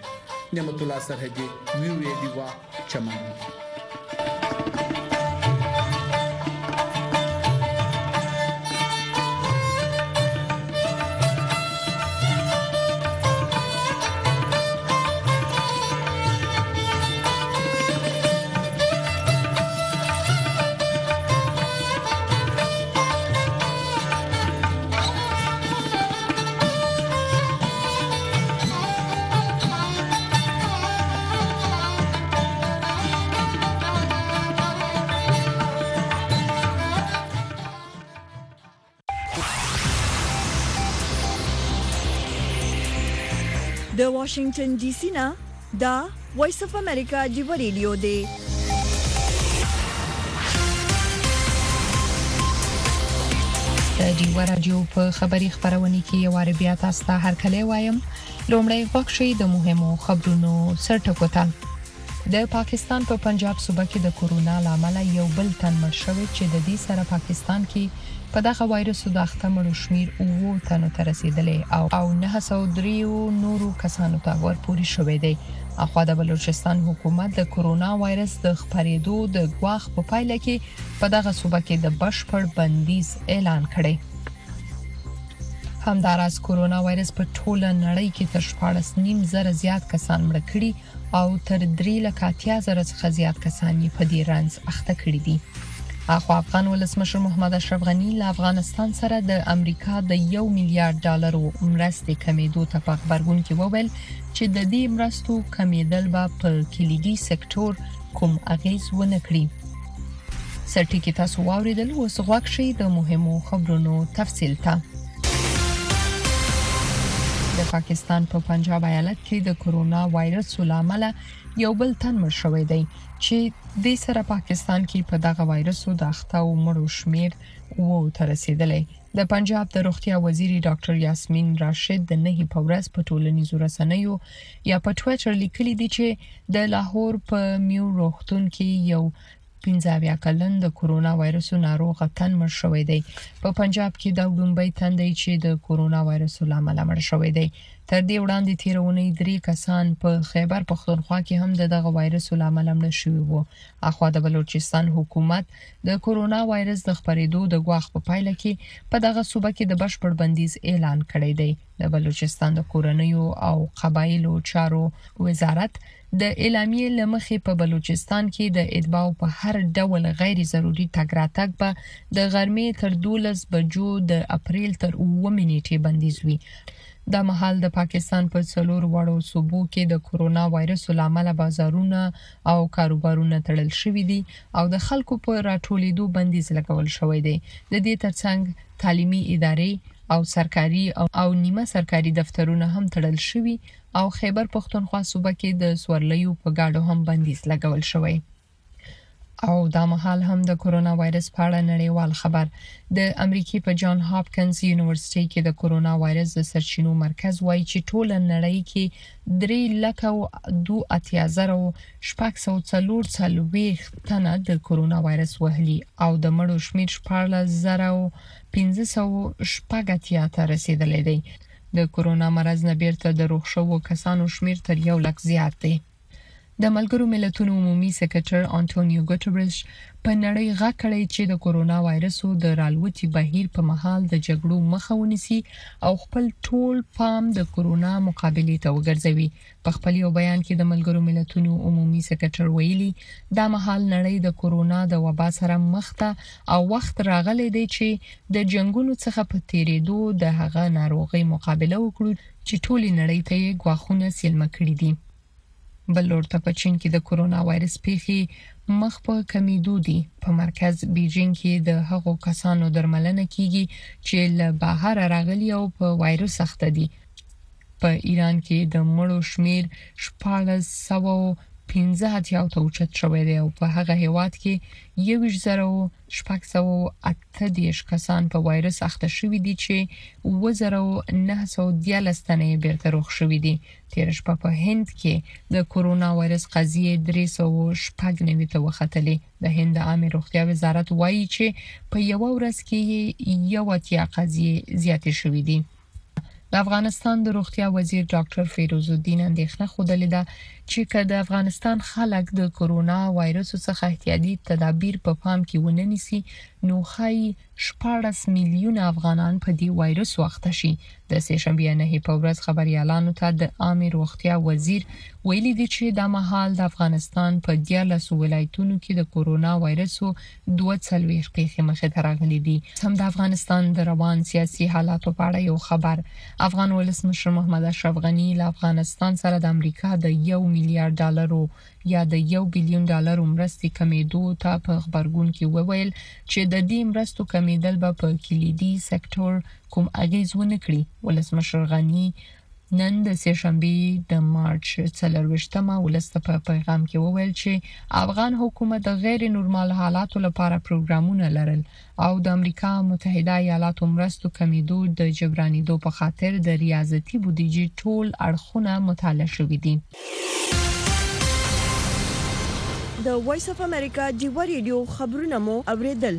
نعمت الله سرحدي ویو دیوا چمن. د واشنگټن ډي سي نه دا وایس اف امریکا دی ریډیو دی. د ډیوا رادیو په خبري خبرونه کې یو عربیا تاسو ته هرکلی وایم. لومړی وخت د مهمو خبرونو سرټکوتل. د پاکستان په پنجاب صوبه کې د کورونا لامل یو بل تن مړ شوی چې د دې سره پاکستان کې په دغه وایرس د اختمړو شمیر او تنو ته رسیدلې او 903 نورو کسانو ته ورپورې شوې دي. اخوا د بلوچستان حکومت د کورونا وایرس د خپرېدو د غواخ په پایله کې په دغه صوبه کې د بشپړ بندیز اعلان کړی. همداراز کورونا وایرس په ټوله نړۍ کې تر 14.5 زیات کسان مړ کړي او تر 3,80,000 څخه زیات کسان په دې رنځ اخته کړي دي. اخو افغان ولسمشر محمد اشرف غنی له افغانستان سره د امریکا د $1 میلیارډ مرستې کمیدو ته په خبرګون کې وویل چې د دې مرستو کمیدل به په کلیدي سکتور کوم اغیز ونه کړي. سرټیکي تاسو واوریدل اوس غوښ شي د مهمو خبرونو تفصیل ته. د پاکستان په پنجاب ایالت کې د کورونا وایرس لامل یو بل تن مړ شوی دی چې د سره پاکستان کې په دغه وایرس د اخته او مړو شمیر وو تر رسیدلې. د پنجاب د روغتیا وزیر ډاکټر یاسمین راشد د نه په ورځ په ټولنیزو رسنیو یا په ټویټر لیکلي دي چې د لاهور په میو روغتون کې یو 15 کلن د کورونا وایرس ناروغ تن مړ شوی دی. په پنجاب کې د لومبۍ تن دی چې د کورونا وایرس لامل مړ شوی دی. تر دې وړاندې تیرونی 3 کسان په خیبر پختونخوا کې هم دغه وایرس لامل مړ شوی وو. اخوا د بلوچستان حکومت د کورونا وایرس د خپرېدو د غواخ په پایله کې په دغه صوبه کې د بشپړ بندیز اعلان کړی دی. د بلوچستان د کورنیو او قبایلو چارو وزارت د اعلامیې لمخې په بلوچستان کې د اتباع په هر ډول غیر ضروري تګ راتګ به د غرمې تر 12 بجو د اپریل تر 9 نیټې بندیز وي. د مهال د پاکستان په څلور وړو صوبو کې د کورونا وایرس لامل بازارونه او کاروبارونه تړل شوي دي او د خلکو په راټولیدو بندیز لګول شوی دی. د دې ترڅنګ تعلیمي ادارې او سرکاري او نیمه سرکاري دفترونه هم تړل شوي او خیبر پختونخوا صوبه کې د سورلیو په گاډو هم بندیز لګول شوی. او دا مهال هم د کورونا وایرس په اړه نړیوال خبر. د امریکای په جان هاپکینز یونیورسيټي کې د کورونا وایرس د سرچینو مرکز وایي چې ټول نړۍ کې 3,02,740 تنه د کورونا وایرس وهلي او د مړو شمیر 14,580 ته رسیدلی دی. د کورونا مرض نه بیرته د روغ شوو کسانو شمیر تر 1 لک زیات دی. د ملګرو ملتونو عمومي سکرټر انټونیو ګوتریش په نړۍ غږ کړی چې د کورونا وایرسو د رالوتي بهیر په مهال د جګړو مخه ونیسي او خپل ټول پام د کورونا مقابلې ته وګرځوي. په خپل یو بیان کې د ملګرو ملتونو عمومي سکرټر ویلي دا مهال نړۍ د کورونا د وبا سره مخ ته او وخت راغلی دی چې د جنگونو څخه په تیریدو د هغه ناروغي مقابله وکړو چې ټول نړۍ ته غواخونه سیلمه کړې دي. بل ورته په چین کې د کورونا وایرس پیښې مخ په کمیدو دي. په مرکز بیجینګ کې د هغو کسانو درملنه کیږي چې له بهر راغلي او په وایرس اخته دي. په ایران کې د مړو شمیر 1415 ته اوچت شوی دی او په هغه هیواد کې 1,680 کسان په وایرس اخته شوي دي چې 2,913 تنه بیرته روغ شوي دي. تیر شپه په هند کې د کورونا وایرس قضیه 396 ته وختلې. د هند عامه روغتیا وزارت وایي چې په یو ورځ کې 1 قضیه زیاتې شوې دي. د افغانستان د روغتیا وزیر ډاکټر فیروز الدین اندېښنه خوده ده چې که د افغانستان خلک د کرونا وایرس څخه احتیاطي تدابیر په پام کې ونه نیسي نو خای 14 میلیون افغانان په دې وایرس واخته شي. د سهشنبه نه په ورځ خبريالانو ته د عام روغتیا وزیر ویلي دی چې د مهال د افغانستان په 14 ولایتونو کې د کرونا وایرس 240 پیښې مخې ته راغلي دي. هم د افغانستان د روان سیاسي حالاتو په اړه یو خبر. افغان ولسمشر محمد اشرف غنی له افغانستان سره د امریکا د $1 میلیارډ یا د $1 بلیون مرستې کمیدو ته په خبرګون کې وویل چې د دې مرستو کمیدل به په کلیدي سکتور کوم اغیز ونه کړي. ولسمشر غنی نن د سهشنبه د مارچ 24مه ولسته په پیغام کې وویل چې افغان حکومت د غیر نورمال حالاتو لپاره پروګرامونه لرل او د امریکا متحده ایالاتو مرستو کمیدو د جبرانیدو په خاطر د ریاضتي بودیجې ټول اړخونه مطالعه شوي دي. د وایس اف امریکا ډیوا ریډیو خبرونه مو اوریدل.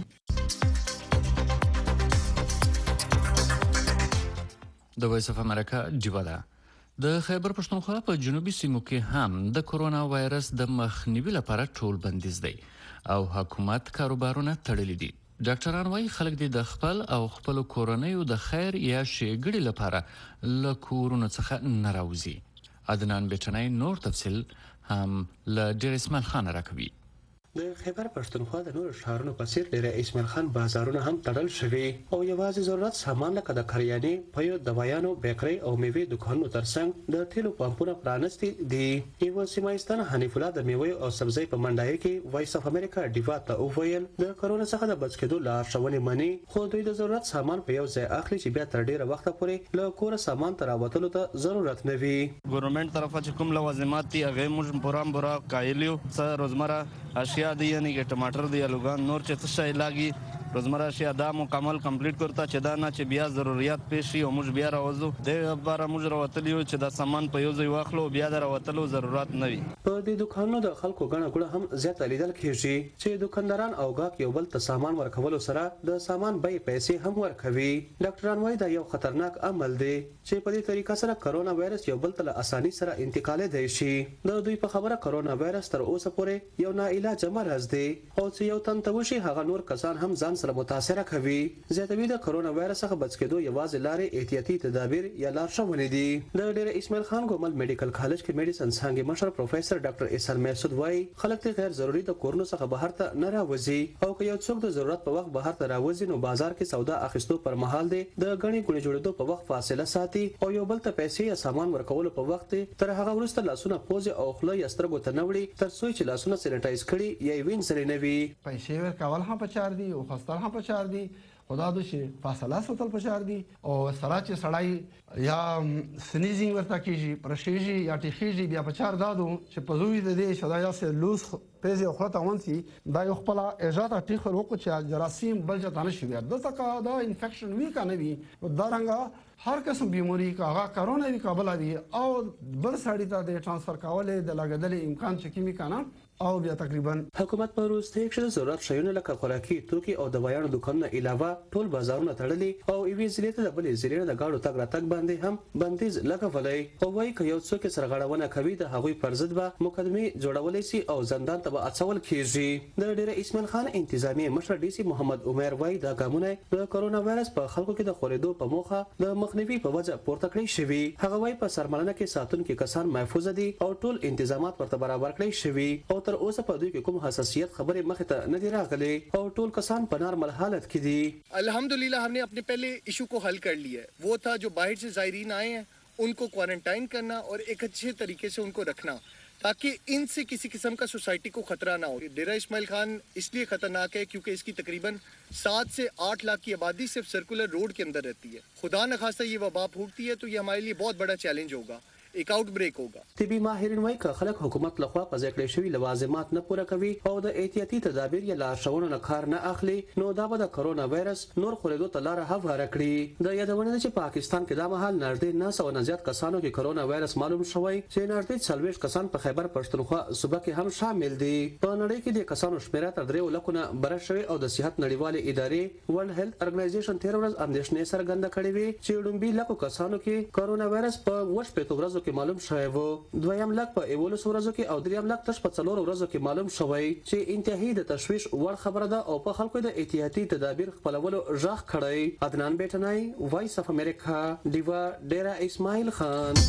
د وایس اف امریکا ډیوا ده. د خیبر پښتونخوا په جنوبي سیمو کې هم د کرونا وایرس د مخنیوي لپاره ټول بندیز دی او حکومت کاروبارونه تړلي دي. ډاکټران وايي خلک د خپل او خپل کورنۍ د خیر یا ښېګړې لپاره له کورونو څخه نه راوځي. عدنان بچنای نور تفصیل هم له ډیر اسماعیل خان راکوي. د خیبر پښتونخوا د نور شهرونو په څیر ډیر اسماعیل خان بازارونه هم تړل شوي او یوازې ضرورت سامان لکه د کریانې پیو دوايانو بیکري او میوې دکانونو ترڅنګ د تیلو پمپونه پرانستي دي. یو سیمایستان حنیف الله د میوې او سبزی په منډای کې وایس اف امریکا ډیوا ته وویل د کرونا څخه د بچ کېدو لارښوونې مني خو دوی د ضرورت سامان په یو ځای اخلي چې بیا تر ډیره وخت پورې له کور سامان تر راوتلو ته ضرورت نه وي. ګورنمنت طرفه چې کوم لوازمات دي هغه موږ پورا کایلیو څه روزمره اشیاء دي یعنی کہ ٹماٹر دی الوگان نور چې څه لاګي روزمره اشیاء دا مکمل کمپلیټ کرتا چې دا نه چې بیا ضرورت پیش شي او موږ بیا راوځو د لپاره موږ راوتلیو چې دا سامان په یو ځای واخلو بیا راوتلو ضرورت نه وي. په دې دکانونو د خلکو غڼه ګړه هم زیات لیدل کیږي چې دکانداران او گاهک یو بل ته سامان ورکولو سره د سامان بیې پیسې هم ورکوي. ډاکټران وايي دا یو خطرناک عمل دی چې په دې طریقه سره کرونا وایرس یو بل ته اساني سره انتقال دی شي. د دوی په خبره کرونا وایرس تر اوسه پورې یو ناعلاج مرض دی او چې یو تن ته وشي هغه نور کسان هم ځان سره متاثر کوي. زیاتوي د کرونا وایرس څخه بچ کېدو یوازې لارې احتیاطي تدابیر یا لارښوونې دي. د ډیر اسماعیل خان ګومل میډیکل کالج کې میډیسن څنګه مشر پروفیسور ډاکټر احسان محسود وايي خلک ته غیر ضروري د کورونو څخه بهر ته نه راوځي او که یو څوک د ضرورت په وخت بهر ته راوځي نو بازار کې سودا اخیستو پر مهال دی د غني ګونې جوړېدو په وخت فاصله ساتي او یو بل ته پیسې یا سامان ورکول په وخت تر هغه وروسته لاسونه پوزه او خله یا سترګو ته نه وړي تر څو چې لاسونه سینیټایز کړي یا وینځل نه وي. پیسې ورکول هم پچار دي او خستل هم پچار دي خدا د شي فاصله ساتل پچار دي او سره چې سړی یا سنیزینګ ورته کیږي پرشيږي یا ټیخيږي بیا پچار دادو چې پزوي د دې شدا یا سه لوس پیسې خپل تاونسي دا یو خپل اجازه ټیخ ورکو چې جراثیم بل ځای نه شي د څخه دا انفیکشن وی کنه وی دا رنګه هر قسم بیماری کا هغه کرونا وی قابل دی او بل سړی ته د ترانسفر کولې د لګیدل امکان چې کیمی کنه او بیا تقریبا حکومت په روسته کې ضرورت شیونه لکه خوراکي توکي او دوايانو دکانونه علاوه ټول بازارونه تړلي او ایوي زلیته د بلې زلیره د گاډو تګ راتګ باندې هم بندیز لګولای او وايي که یو څوک سرغړونه کوي د هغوی پر ضد به مقدمه جوړولای شي او زندان ته به اچول کیږي. د ډیر اسماعیل خان انتظامی مشر ډي سي محمد عمر وايي دا ګامونه د کرونا وایرس په خلکو کې د خورېدو په موخه د مخنیوي په وجه پورته کړی شوی. هغه وايي په سرمننه کې ساتونکو کسان محفوظ دي او ټول تنظیمات ورته برابر کړی شوی او تر اوسه په دوی کې کوم حساسیت خبره مخ ته نه دی راغلي او ټول کسان په نارمل حالت کې دي. अल्हम्दुलिल्लाह हमने अपने पहले इशू को हल कर लिया है. वो था जो बाहर से ज़ायरीन आए हैं उनको क्वारंटाइन करना और एक अच्छे तरीके से उनको रखना ताकि इनसे किसी किस्म का सोसाइटी को खतरा ना हो. डेरा इस्माइल खान इसलिए खतरनाक है क्योंकि इसकी तकरीबन 7 से 8 लाख की आबादी सिर्फ सर्कुलर रोड के अंदर रहती है. खुदा न खास्ता ये वबा फूटती है तो ये हमारे लिए बहुत बड़ा चैलेंज होगा. एक आउटब्रेक होगा। طبي ماهرین وايي که خلک حکومت لخوا په ځای کړی شوي لوازمات نه پوره کوي او د احتیاطي تدابیر یا لارښوونو نه کار نه اخلي نو دا به د کرونا وایرس نور خورېدو ته لاره هواره کړي. د یادونه ده چې پاکستان کې دا مهال نږدې 900 نه زیات کسانو کې کرونا وایرس معلوم شوی چې نږدې 40 کسان په خیبر پښتونخوا صوبه کې هم شامل دي. په نړۍ کې د کسانو شمیره تر 3 لکونه بره شوی او د صحت نړیوالې ادارې ورلد هیلث ارګنایزیشن تیر ورځ اندېښنې څرګنده کړې وي چې لومبي لکو کسانو کې کرونا وایرس په 8 ورځو کې معلوم شوی و. دویم لک په 11 ورځو کې او دریم لک تش په 4 ورځو کې معلوم شوی چې انتهایی د تشویش وړ خبره ده او په خلکو د احتیاطي تدابیر خپلولو ژغ کړی. عدنان بیٹنای وایس اف امریکا دیوا ډیرا اسماعیل خان.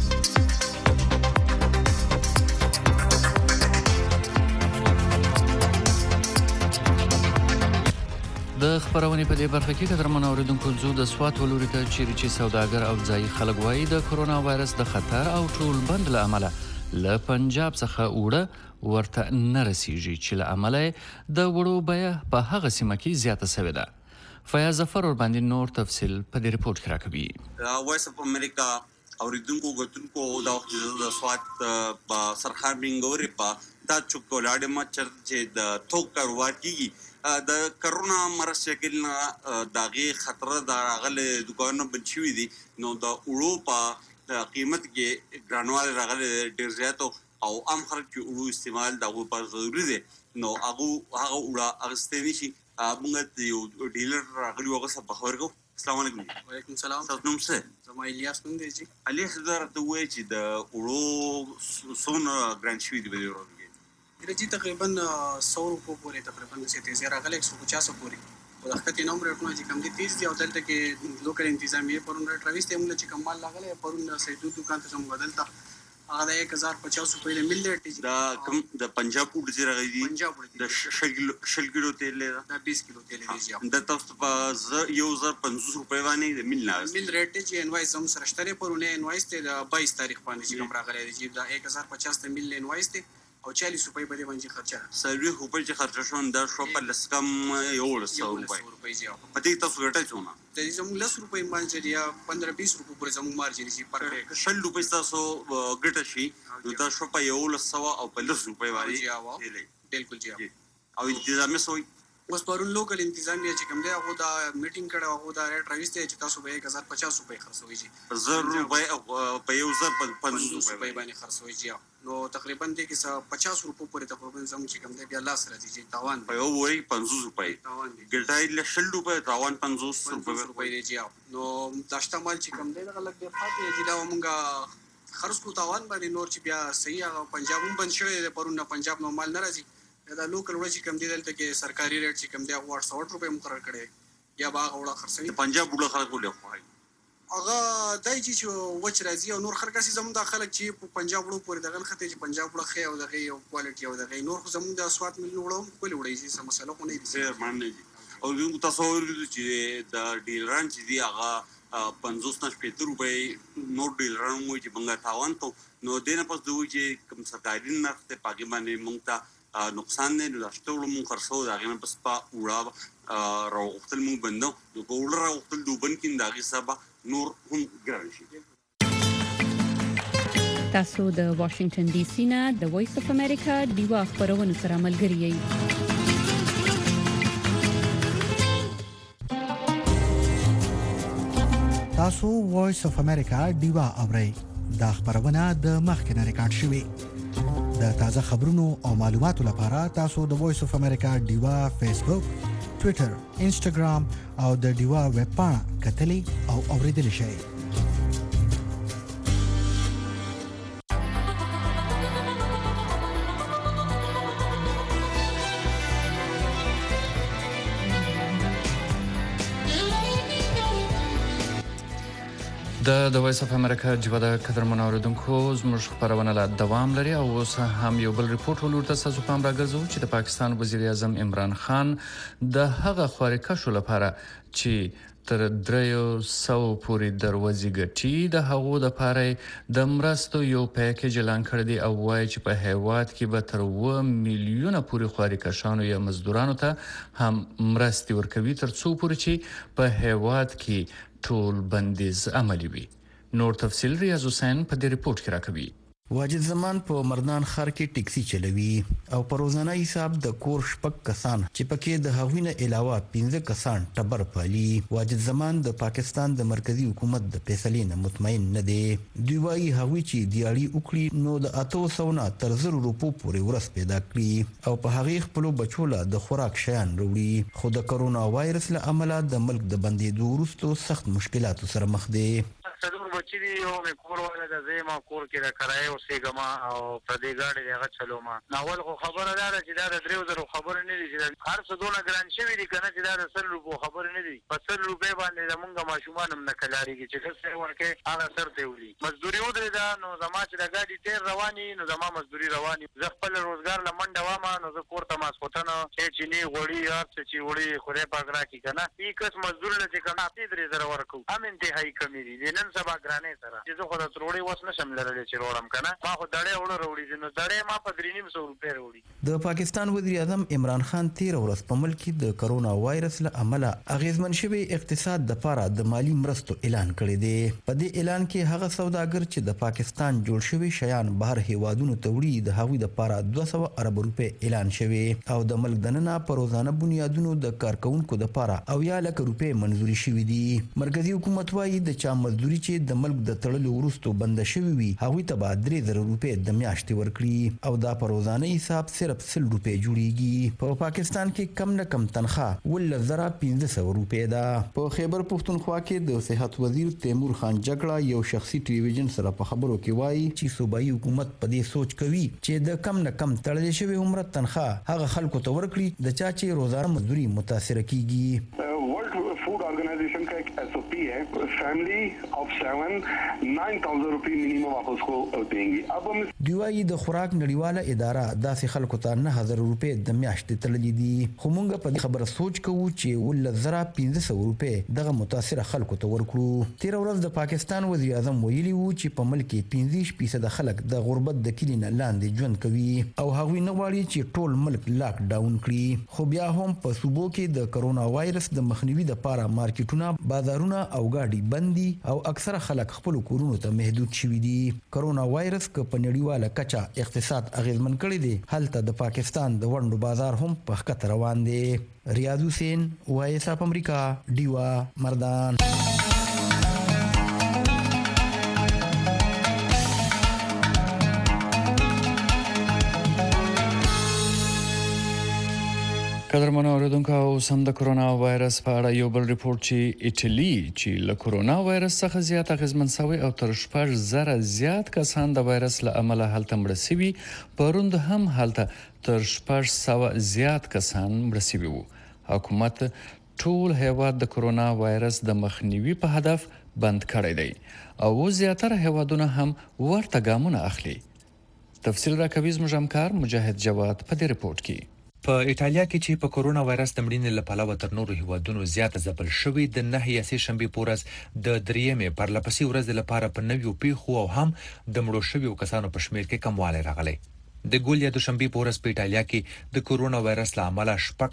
د خبرونې په دې برخه کې قدرمن اوریدونکو زو د سوات ولوري ته چیرې سوداګر او ځایي خلک وایي د کرونا وایرس د خطر او ټول بند له امله له پنجاب څخه وړه ورته نه رسیږي چې له امله د وړو بیه په هغه سیمه کې زیاته شوې ده. فیاض ظفر ور باندې نور تفصیل په دې ریپورت کې راکوي. وایس اف امریکا اوریدونکو غوښتونکو دا وخت د سوات په سرخار منګوري په دا چوکولاډه ما چرچ د توک کاروبار کیږي د کرونا مرض شکل داغي خطر دا غل دکانونو بنچوي دي نو د اروپا قیمت کې ګرانوال راغله ډیر زیات او عام خلک چې اورو استعمال دا په ضروري دي نو هغه اورا اغستنی شي موږ یو ډیلر راغلی وغه څه خبرګو. السلام علیکم. وعلیکم السلام. تاسو نوم څه؟ زما الیاس نوم دی. الیاس درته وایي چې د اورو سون ګران شوی دی به ورو درجی تقریبا 100 روپو پورې تقریبا د تیزی راغلی 150 پورې او دغه نوم ریټونه چې کم دي تیز دي او دلته کې لوکل انتظامیه پرون راټرويسته موږ چې کمال لاغله پرون سیدو دکان ته موږ دلته هغه د 1050 روپۍ له مل دی دا کم د پنجاب پور چې راغلی دي پنجاب د شل کیلو تیل دا 20 کیلو تیل دی د تاسو په 1050 روپۍ باندې د مل نه مل ریټ چې انوایس هم سره شته پرونه انوایس ته د 22 تاریخ باندې چې کوم راغلی دی دا 1050 ته مل انوایس ته او 40 روپۍ په دې باندې خرچه سروي روپۍ چې خرچه شون دا شو په لسکم یو 100 روپۍ په دې تاسو ګټه چونه د دې زموږ 10 روپۍ باندې یا 15-20 روپۍ پورې زموږ مارجن شي پر شل روپۍ تاسو ګټه شي نو دا شو په یو 100 او په 10 روپۍ باندې بالکل جی او انتظامیه سوی اوس پرون لوکل انتظامیه چې کوم دی هغه دا میټینګ کړه هغه دا ریټرويسته چې تاسو به 1050 روپۍ خرڅوي شي 1000 روپۍ په یو 1050 روپۍ باندې خرڅوي شي نو تقریبا د کې 50 روپۍ پورې تقریبا زموږ چې کوم دی بیا لاس راځي چې تاوان په یو وری 50 روپۍ ګټای له شل روپۍ تاوان 50 روپۍ دی نو داشته مال چې کوم دی هغه لګ دی پاتې دی دا مونږه خرڅ کو تاوان باندې نور چې بیا صحیح هغه پنجاب هم بند شوی دی پرون پنجاب نو مال نه راځي دا لوکل وړ چې کم دی دلته کې سرکاري ریټ چې کم دی 800 روپۍ مقرر کړي یا باغ وړه خرڅوي پنجاب وړه خلکو له خوای هغه دای چې وچ راځي او نور خلک زموږ د خلک چې په پنجاب وړو پورې دغه خته چې پنجاب وړه خي او دغه یو کوالټي او دغه نور خو زموږ د اسوات ملي وړو کولې وړي چې مسله خو نه دي زه معنی او موږ تاسو ورته چې د ډیلران چې دی هغه 50 نه 70 روپۍ نور ډیلران مو چې بنګا تاوان ته نو دینه پس دوی چې کوم سرکاري نرخ ته پاګې باندې مونږ ته نقصان نه لاشتهولو مون خرڅو دا غنه پس په وړا راوختل مون بندو نو ګول راوختل دوبن کې دا غي سبا نور هم ګران شي. تاسو د واشنگټن ډي سي نه د وایس اف امریکا دیوا خبرونه سره ملګری یئ. تاسو وایس اف امریکا دیوا اورئ دا خبرونه د مخکنه ریکارډ شوی. د تازه خبرونو او معلوماتو لپاره تاسو د وایس اف امریکا دیوا فیسبوک، ټوئیټر، انسټاګرام او د دیوا ویب پاڼه کتلی او اوریدل شئ. د وایس اف امریکا جوړه د قدرمن اوریدونکو زموږ خبرونه لا دوام لري او اوس هم یو بل ریپورت ولورته تاسو پام راګرځو چې د پاکستان وزیر اعظم عمران خان د هغه خارقه لپاره چې تر 300 پورې دروازې ګټي د هغو د پاره د مرستو یو پیکیج اعلان کړی دی او وایي چې په هیواد کې به تر 1 میلیونه پورې خارقشانو یا مزدورانو ته هم مرستي ورکوي تر څو پورې چې په هیواد کې ټول بندیز عملی وي. نور تفصیل ریاض حسین په دې ریپورت کې راکوي. واجد زمان په مردان ښار کې ټیکسي چلوي او په روزانه حساب د کور شپږ کسان چې پکې د هغوی نه علاوه 15 کسان ټبر پالي. واجد زمان د پاکستان د مرکزی حکومت د فیصلې نه مطمئن نه دی. دوی وايي هغوی چې دیاړي وکړي نو د 800 نه تر 1000 روپو پورې ورس پیدا کړي او په هغه خپل بچوله د خوراک شیان وروړي. خو د کرونا وایرس له امله د ملک د بندیدو وروسته سخت مشکلاتو سره مخ دي. څلور بچی دي او مې کور والا د زما کور کې د کرای او سیګما او په دې گاډي دغه چلوما ناول خو خبره ده چې دا د 3000 خبره نه دي چې هر څه دونه ګران شوی دي کنه چې دا د 100 روپو خبره نه دي په 100 روپے باندې موږ ماشومان هم نه کلاریږي چې څه ورکه هغه سر دی ولي مزدوري ودرې دا نو زما چې د گاډي تیر رواني نو زما مزدوري رواني زه خپل روزګار لمنډه وامه نو زه کور ته ماسپوتنه چې نه غوړي یا چې وړي خوري پاګرا کی کنه ای کس مزدور لته کنه 3000 ورکو هم انتهایی کمی دي نن سبا ګرانې سره چې زه خو د تروړي وس نشم لرلې چې وړم کنه ما خو دړې وړي نو دړې ما په 300 روپے وړي. د پاکستان وزیر اعظم عمران خان 13 ورځ په ملک کې د کرونا وایرس له امله اغیزمن شوی اقتصاد د لپاره د مالی مرستو اعلان کړی دی. په دې اعلان کې هغه سوداګر چې د پاکستان جوړ شوی شیان بهر هیوادونو ته وړي د هغوی د لپاره 200 ارب روپے اعلان شوی او د ملک دننه په روزانه بنیادونو د کارکونکو د لپاره 80 لک روپے منزوري شوی دي. مرکزی حکومت وايي د چا مزدوري چې د ملک د تړلو وروسته بند شوی وي هغوی ته به 3000 روپے د میاشتې ورکړي او دا په روزانه حساب صرف 100 روپے جوړیږي. په پاکستان کې کم نه کم تنخواه 1500 روپے ده. په خیبر پښتونخوا کې د صحت وزیر تیمور خان جګړه یو شخصي ټلویزیون سره په خبرو کې وایي چې صوبایي حکومت په دې سوچ کوي چې د کم نه کم تړل شوی عمر تنخواه هغه خلکو ته ورکړي د چا چې روزانه مزدوري متاثر کیږي. फूड ऑर्गेनाइजेशन का एक SOP है फैमिली ऑफ 7 9000 रुपए मिनिमम आप उसको देंगे. अब हम دیوای د خوراک نړیواله اداره داسې خلکو ته 9000 روپے د میاشتې تړلې دي. خو موږ په خبره سوچ کوو چې 1500 روپے دغه متاثر خلکو ته ورکړو. 13 ورځ د پاکستان وزیر اعظم ویلي وو چې په ملک کې 15% خلک د غربت د کلی نه لاندې ژوند کوي او هغوی نه غواړي چې ټول ملک لاک ډاون کړي. خو بیا هم په صوبو کې د کرونا وایرس د مخنیوي لپاره مارکیټونه بازارونه او گاډي بندي او اکثره خلک خپل کورونو ته محدود شوي دي. کرونا وایرس ک په نړیواله کچه اقتصاد اغیزمن کړی دی هلته د پاکستان د ونډو بازار هم په خطر روان دی. ریاض حسین وایس اپ امریکا دیوا مردان. قدرمنو اوریدونکو اوس هم د کرونا وایرس په اړه یو بل ریپورت چې ایټالي چې له کرونا وایرس څخه زیات اغیزمن شوی او تر 1000 زیات کسان د وایرس له امله هلته مړه شوي پروند هم هلته تر 600 زیات کسان مړه شوي وو. حکومت ټول هیواد د کرونا وایرس د مخنیوي په هدف بند کړی دی او زیاتره هیوادونه هم ورته ګامونه اخلي. تفصیل راکوي زموږ همکار مجاهد جواد په دې ریپورت کې. په ایټالیا کې چې په کورونا وایرس د مړینې له پلوه تر نورو هیوادونو زیاته ځپل شوې د 9 یاسې شنبې په ورځ د دریمې پرلپسې ورځ لپاره په نویو پیښو او هم د مړو شویو کسانو په شمیر کې کموالی راغلی. د ګولیا د شنبې په ورځ په ایټالیا کې د کورونا وایرس له امله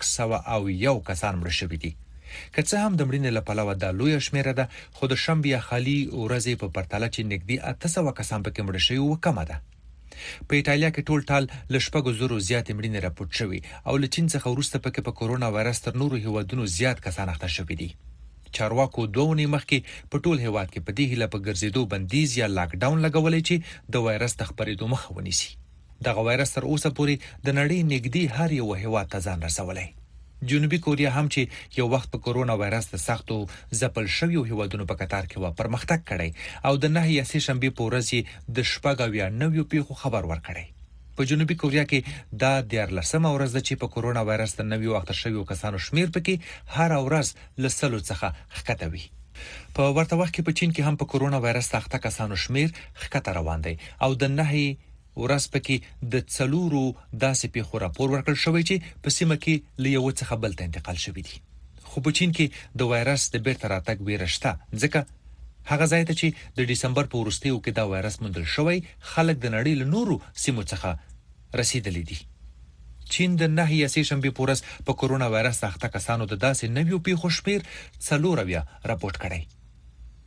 601 کسان مړه شوي دي. که څه هم د مړینې له پلوه دا لویه شمیره ده خو د شنبې خالي ورځې په پرتله چې نږدې 800 کسان پکې مړه شوي وو کمه ده. په ایټالیا کې ټول ټال ل 6,000 زیات مړینې راپورټ شوي او له چین څخه وروسته پکې په کورونا وایرس تر نورو هیوادونو زیات کسان اخته شوي دي. چارواکو دوه مخکې په ټول هیواد کې په دې هیله په ګرځېدو بندیز یا لاک ډاون لګولې چې د وایرس د خپرېدو مخه ونیسي. دغه وایرس تر اوسه پورې د نړۍ نږدې هر یو هیواد ته ځان رسولی. جنوبي کوریا هم چې یو وخت په کورونا وایرس د سختو ځپل شویو هیوادونو په کتار کې و پرمختګ کړی او د 9 یاسې شنبې په ورځ د 9 پیښو خبر ورکړی. په جنوبي کوریا کې دا 14مه ورځ ده چې په کورونا وایرس د 9 اخته شویو کسانو شمیر پکې هر ورځ له 100 څخه ښکته وي. په ورته وخت کې په چین کې هم په کورونا وایرس اخته کسانو شمیر ښکته روان دی او د 9 ورځ پکې د 4 داسې پیښو راپور ورکړل شوی چې په سیمه کې له یو څخه بل ته انتقال شوی دي. خو په چین کې د وایرس د بیرته راتګ ویره شته ځکه هغه ځای ته چې د دسمبر په وروستیو کې دا وایرس موندل شوی خلک د نړۍ له نورو سیمو څخه رسیدلی دي. چین د 9 یاسې شنبې په ورځ په کورونا وایرس اخته کسانو د داسې 9 پیښو شمیر 40 راپورټ کړی.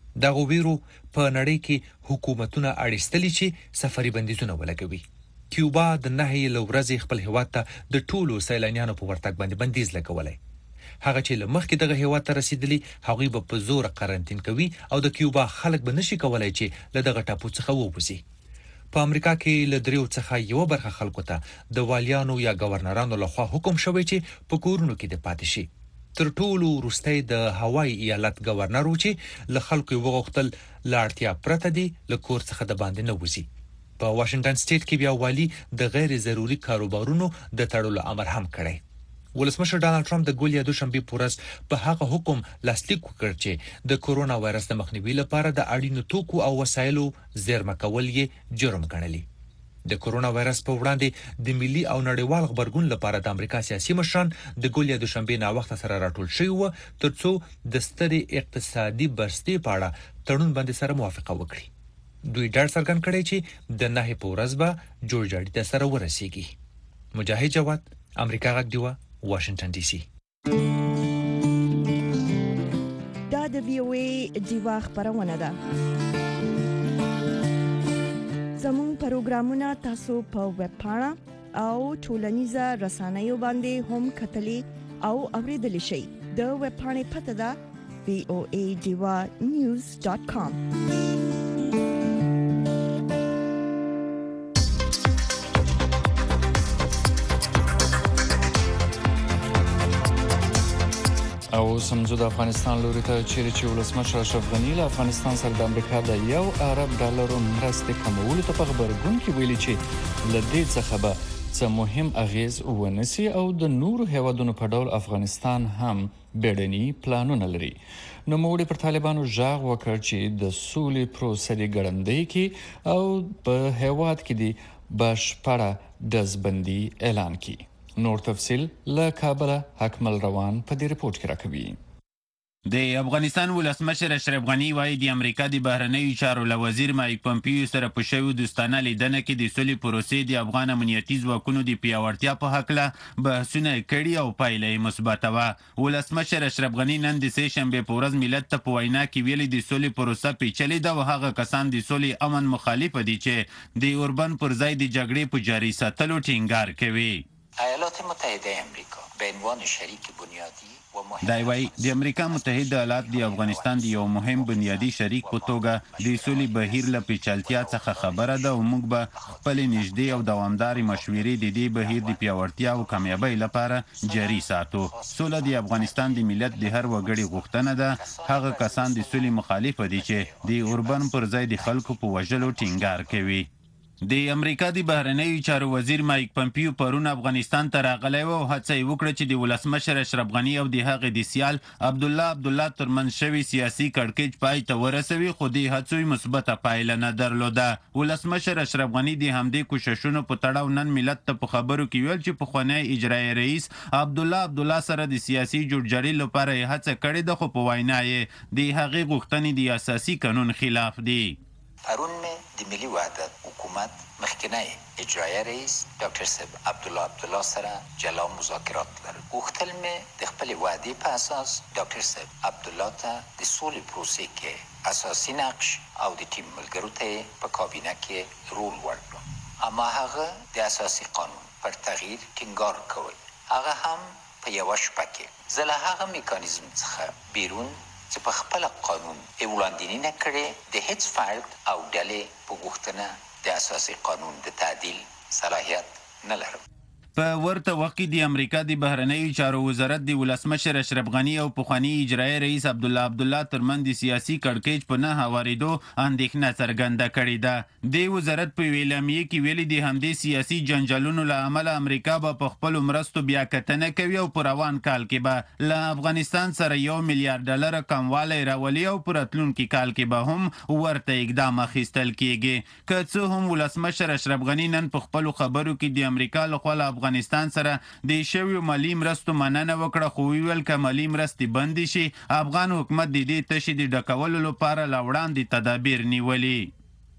دغه ویرو په نړۍ کې حکومتونه اړیستلي چې سفري بندیزونه ولګوي. کیوبا د نهي له ورځې خپل هیواد ته د ټولو سیلانیانو په ورتګ باندې بندیز لګولی. هغه چې له مخکې دغه هیواد ته رسیدلی هغوی به په زور قرنطین کوي او د کیوبا خلک به نشي کولای چې له دغه ټاپو څخه ووځي. په امریکا کې له 3 څخه یو برخه خلکو ته د والیانو یا گورنرانو لخوا حکم شوی چې په کورونو کې د پاتې شي. تر ټولو وروستی د هوای ایالت گورنر و چې له خلکو یې وغوښتل له اړتیا پرته دي له کور څخه د باندې نه وځي. په واشنګټن سټیټ کې بیا والي د غیر ضروري کاروبارونو د تړلو امر هم کړی. ولسمشر ډانلډ ټرمپ د ګول یا دوشنبې په ورځ په هغه حکم لاسلیک وکړ چې د کورونا وایرس د مخنیوي لپاره د اړینو توکو او وسایلو زیرمه کول یې جرم ګڼلی. د کورونا وایرس په وړاندې د ملي او نړیوال غبرګون لپاره د امریکا سیاسي مشران د ګول یا دوشنبې ناوخته سره راټول شوي وو ترڅو د سترې اقتصادي برستې په اړه تړون باندې سره موافقه وکړي. دوی ډاډ څرګند کړی چې د نهي په ورځ به جوړجاړي ته سره ورسیږي. مجاهد جواد، امریکا غږ ډیوه، واشنګټن ډي سي. دا د وی او ای ډیوه خبرونه ده. زموږ پروګرامونه تاسو په ویب پاڼه او ټولنیزه رسنیو باندې هم کتلی او اوریدلی شئ. د ویب پاڼې پته ده voadiva.news.com. او سمزو د افغانستان لوري ته چیرې چې ولسمشر اشرف غني له افغانستان سره د امریکا د $1 ارب مرستې کمولو ته په غبرګون کې ویلي چې له دې څخه به څه مهم اغیز ونسی او د نورو هیوادونو په ډول افغانستان هم بیړني پلانونه لري. نو موږ پر طالبانو ژغ وکړ چې د سولې پروسې ګړندۍ کې او په هیواد کې د بشپړه ډزبندي اعلان کړي. نور تفصیل له کابل حکمل روان په دې ریپورت کې راکوي. د افغانستان ولسمشر اشرف غني وايي د امریکا د بهرنیو چارو له وزیر مایک پمپیو سره په شویو دوستانه لیدنه کې د سولې پروسې د افغان امنیتي ځواکونو د پیاوړتیا په هکله بحثونه کړي او پایله یې مثبته وه. ولسمشر اشرف غني نن د سې شنبې په ورځ ملت ته په وینا کې ویلي د سولې پروسه پیچلې ده او هغه کسان د سولې امن مخالف دي چې د اوربن پر ځای د جګړې په جاري ساتلو ټینګار کوي. ایالات متحده امریکا به عنوان شریک بنیادی دا وایي د امریکا متحده ایالات د افغانستان د یو مهم بنیادی شریک په توګه د سولې بهیر له پیچلتیا څخه خبره ده او موږ به خپل نږدې او دوامدارې مشورې د دې بهیر د پیاوړتیا او کامیابۍ لپاره جاري ساتو. سوله د افغانستان د ملت د هر وګړي غوښتنه ده. هغه کسان د سولې مخالف دي چې د اوربن پر ځای د خلکو په وژلو ټینګار کوي. د امریکا د بهرنیو چارو وزیر مایک پمپیو پرون افغانستان ته راغلی و او هڅه یې وکړه چې د ولسمشر اشرف غني او د هغې د سیال عبدالله ترمنځ شوي سیاسي کړکېچ پای ته ورسوي، خو دې هڅو مثبته پایله نه درلوده. ولسمشر اشرف غني د همدې کوششونو په تړاو نن ملت ته په خبرو کې ویل چې پخوانی اجرایي رئیس عبدالله سره د سیاسي جوړجاړي لپاره یې هڅه کړې ده، خو په وینا یې د هغې غوښتنې د اساسي قانون خلاف دي. پرون مې د ملي وحدت حکومت مخکنی اجرایي رئیس ډاکټر صاحب عبدالله سره جلا مذاکرات لرل. غوښتل مې د خپل وعدې په اساس ډاکټر صاحب عبدالله ته د سولې پروسې کې اساسي نقش او د ټیم ملګرو ته په کابینه کې رول ورکړم. اما هغه د اساسي قانون پر تغییر ټینګار کول، هغه هم په یوه شپه کې. زه له هغه میکانیزم څخه بیرون چې په خپل قانون وړاندې نه کړي د هیڅ فرد او ډلې په غوښتنه د اساسي قانون د تعدیل صلاحیت نه لرم. په ورته وخت کې د امریکا د بهرنیو چارو وزارت د ولسمشر اشرف غني او پخوانی اجرایي رئیس عبدالله ترمنځ د سیاسي کړکېچ په نه هوارېدو اندېښنه څرګنده کړې ده. د وزارت په اعلامیه کې ویلي د همدې سیاسي جنجالونو له امله امریکا به په خپلو مرستو بیا کتنه کوي او په روان کال کې به له افغانستان سره $1 میلیارډ کموالی راولي او په راتلونکي کال کې به هم ورته اقدام اخیستل کیږي. که څه هم ولسمشر اشرف غني نن په خپلو خبرو کې د امریکا لخوا له افغانستان سره د شویو مالي مرستو مننه وکړه، خو ویل که مالي مرستې بندې شي افغان حکومت د دې تشې د ډکولو لپاره له وړاندې تدابیر نیولي.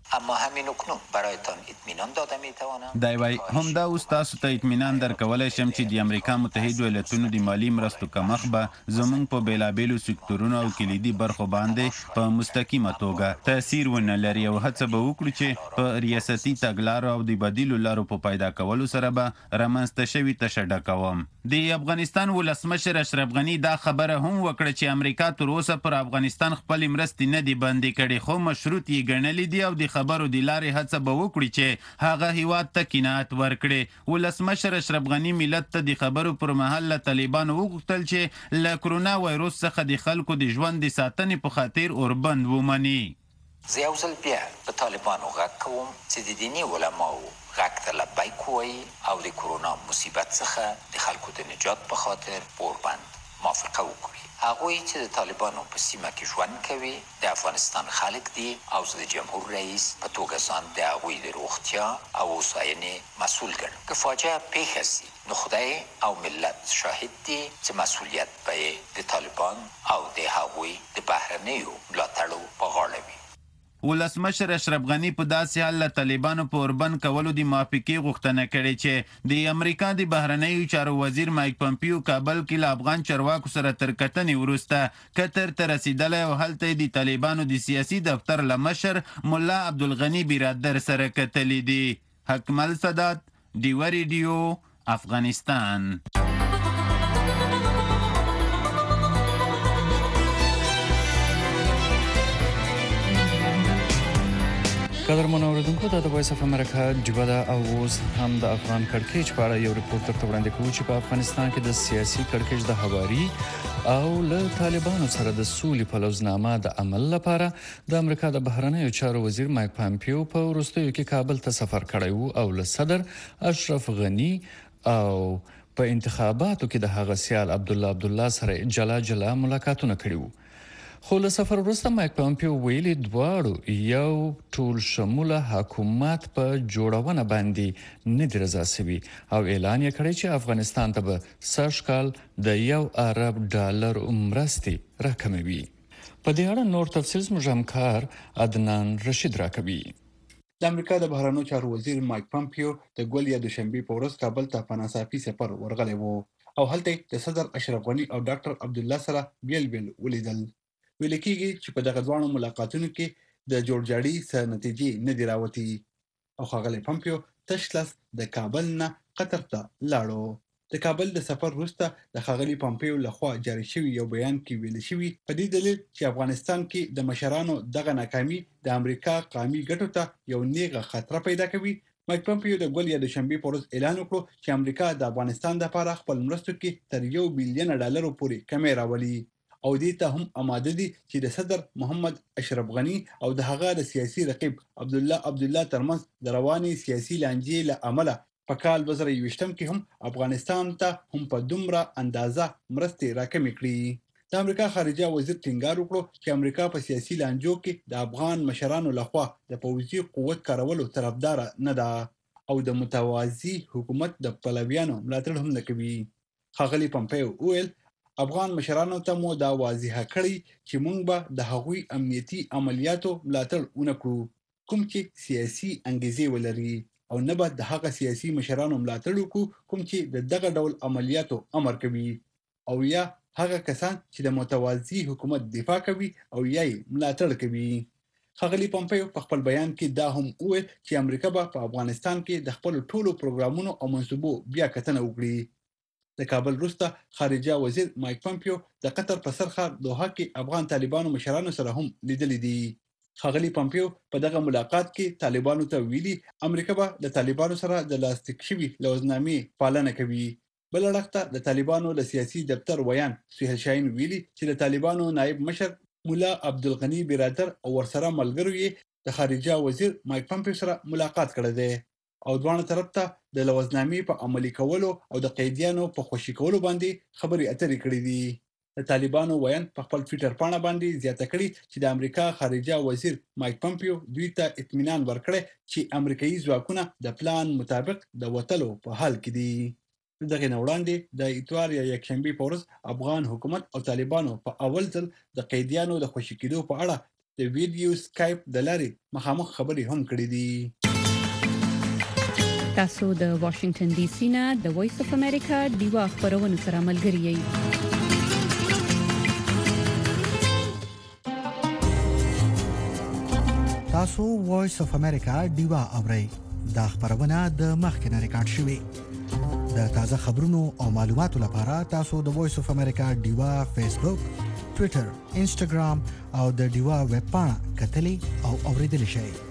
اما همین اکنون برایتان اطمینان داده میتوانم دا وای هم دا اوس تاسو ته اطمینان درکولای شم چې د امریکا متحده ایالاتونو د مالی مرستو کمښت به زموږ په بیلابیلو سکتورونو او کلیدي برخو باندې په مستقیمه توګه تاثیر ونه لري او هڅه به وکړو چې په ریاستي تګلارو او د بدیلو لارو په پیدا کولو سره به رامنځته شوي تشه ډکوم. د افغانستان ولسمشر اشرف غني دا خبره هم وکړه چې امریکا تر اوسه پر افغانستان خپل مرستې نه دي بندي کړي، خو مشروط یې ګڼلي دي او د خبرو د لارې هڅه به وکړي چې هغه هیواد ته قناعت ورکړي. ولسمشر اشرف غني ملت ته د خبرو پر مهال له طالبانو وغوښتل چې له کرونا وایروس څخه د خلکو د ژوند د ساتنې په خاطر اوربند ومني. زه یو ځل بیا په طالبانو غږ کوم چې د دیني علماو غږ ته لبیک ووایي او د کرونا مصیبت څخه د خلکو د نجات په خاطر اوربند موافقه وکړي. هغوی چې د طالبانو په سیمه کې ژوند کوي د افغانستان خلک دي او زه د جمهور رئیس په توګه ځان د هغوی د روغتیا او هوساینې مسؤل ګڼم. که فاجعه پیښه سي نو خدای او ملت شاهد دي چې مسؤلیت به یې د طالبان او د هغوی د بهرنیو ملاتړو په غاړه وي. ولسمشر اشرف غني په داسې حال له طالبانو په اوربند کولو د موافقې غوښتنه کړې چې د امریکا د بهرنیو چارو وزیر مایک پمپیو کابل کې له افغان چارواکو سره تر کتنې وروسته قطر ته رسیدلی او هلته د طالبانو د سیاسي دفتر له مشر ملا عبدالغني برادر سره کتلي دي. حکمل سادات، ډیوه ریډیو، افغانستان. قدرمن اوریدونکو دا د وایس اف امریکا ډیوه ده او اوس هم د افغان کړکېچ په اړه یو ریپورت درته وړاندې کوو چې په افغانستان کې د سیاسي کړکېچ د هواري او له طالبانو سره د سولې پلوزنامه د عمل لپاره د امریکا د بهرنیو چارو وزیر مایک پامپیو په وروستیو کې کابل ته سفر کړی و او له صدر اشرف غني او په انتخاباتو کې د هغه سیال عبدالله سره جلا ملاقاتونه کړي وو. خو له سفر وروسته مایک پامپیو ویلي دواړو یو ټول شموله حکومت په جوړونه باندې نه دی رضا سوي او اعلان یې کړی چې افغانستان ته به سږ کال د $1 ارب مرستې راکموي. په دې اړه نور تفصیل زموږ همکار عدنان رشید راکوي. د امریکا د بهرنیو چارو وزیر مایک پامپیو د ګول یا دوشنبه په ورځ کابل ته په ناڅاپي سفر ورغلی وو او هلته د صدر اشرف غني او ډاکټر عبدالله سره بیل ولیدل. ویل کېږي چې په دغه ځوانو ملاقاتونو کې د جوړجاړي څخه نتیجې نه دي راوتي او ښاغلی پمپیو تش لاس د کابل نه قطر ته لاړو. د کابل د سفر وروسته د ښاغلي پمپیو لخوا جاري شوي یو بیان کې ویل شوي په دې دلیل چې افغانستان کې د مشرانو دغه ناکامي د امریکا قومي ګټو ته یو نیغه خطر پیدا کوي. مایک پمپیو د ګول یا دوشنبه په ورځ اعلان وکړ چې امریکا د افغانستان لپاره خپل مرستو کې تر $1 بلین پورې کمې راولي او دې ته هم آماده دي چې د صدر محمد اشرف غني او د هغه د سیاسي رقیب عبدالله ترمنځ د رواني سیاسي لانجې له امله په کال 2020 کې هم افغانستان ته هم په دومره اندازه مرستې راکمې کړې. د امریکا خارجه وزیر ټینګار وکړ چې امریکا په سیاسي لانجو کې د افغان مشرانو لخوا د پوځي قوت کارولو طرفدار نه ده او د متوازی حکومت د پلویانو ملاتړ هم نه کوي. ښاغلي پمپیو وویل افغان مشرانو ته مو دا واضحه کړی چې موږ به د هغوی امنیتي عملیاتو ملاتړ ونه کړو کوم چې سیاسي انګیزې ولري او نه به د هغه سیاسي مشرانو ملاتړ وکړو کوم چې د دغه ډول عملیاتو امر کوي او یا هغه کسان چې د متوازی حکومت دفاع کوي او یا ملاتړ کوي. ښاغلي پمپیو په خپل بیان کې دا هم وویل چې امریکا به په افغانستان کې د خپل ټولو پروګرامونو او منصوبو بیا کتنه وکړي. د کابل وروسته خارجه وزیر مایک پمپیو د قطر په سرخار دوحه کې افغان طالبانو مشرانو سره هم لیدلي دي. ښاغلي پمپیو په دغه ملاقات کې طالبانو ته ویلي امریکا به د طالبانو سره د لاسلیک شوي لوزنامې پالنه کوي. بل اړخ ته د طالبانو د سیاسي دفتر ویان سهیل شاهین ویلي چې د طالبانو نائب مشر ملا عبدالغني برادر او ورسره ملګرو یې د خارجه وزیر مایک پمپیو سره ملاقات کړی دی او دوانه طرف ته د لوزنامې په عملي کولو او د قیدیانو په خوشي کولو باندې خبرې اترې کړې دي. د طالبانو ویان په خپل ټویټر پاڼه باندې زیاته کړې چې د امریکا خارجه وزیر مایک پمپیو دوی ته اطمینان ورکړی چې امریکایي ځواکونه د پلان مطابق د وتلو په حال کې دي. دغه نه وړاندې د اتوار یا یکشنبه په ورځ افغان حکومت او طالبانو په اول ځل د قیدیانو د خوشي کېدو په اړه د ویډیو سکایپ د لارې مخامخ خبرې هم کړې دي. تاسو د واشنگټن ډي سي نه د وایس اف امریکا ډیوا خبرونه سره ملګری یئ. تاسو وایس اف امریکا ډیوا اورئ. دا خبرونه د مخکنه ریکارډ شوې. د تازه خبرونو او معلوماتو لپاره تاسو د وایس اف امریکا ډیوا فیسبوک، ټوئیټر، انسټاګرام او د ډیوا ویب پاڼه کتلی او اوریدلی شئ.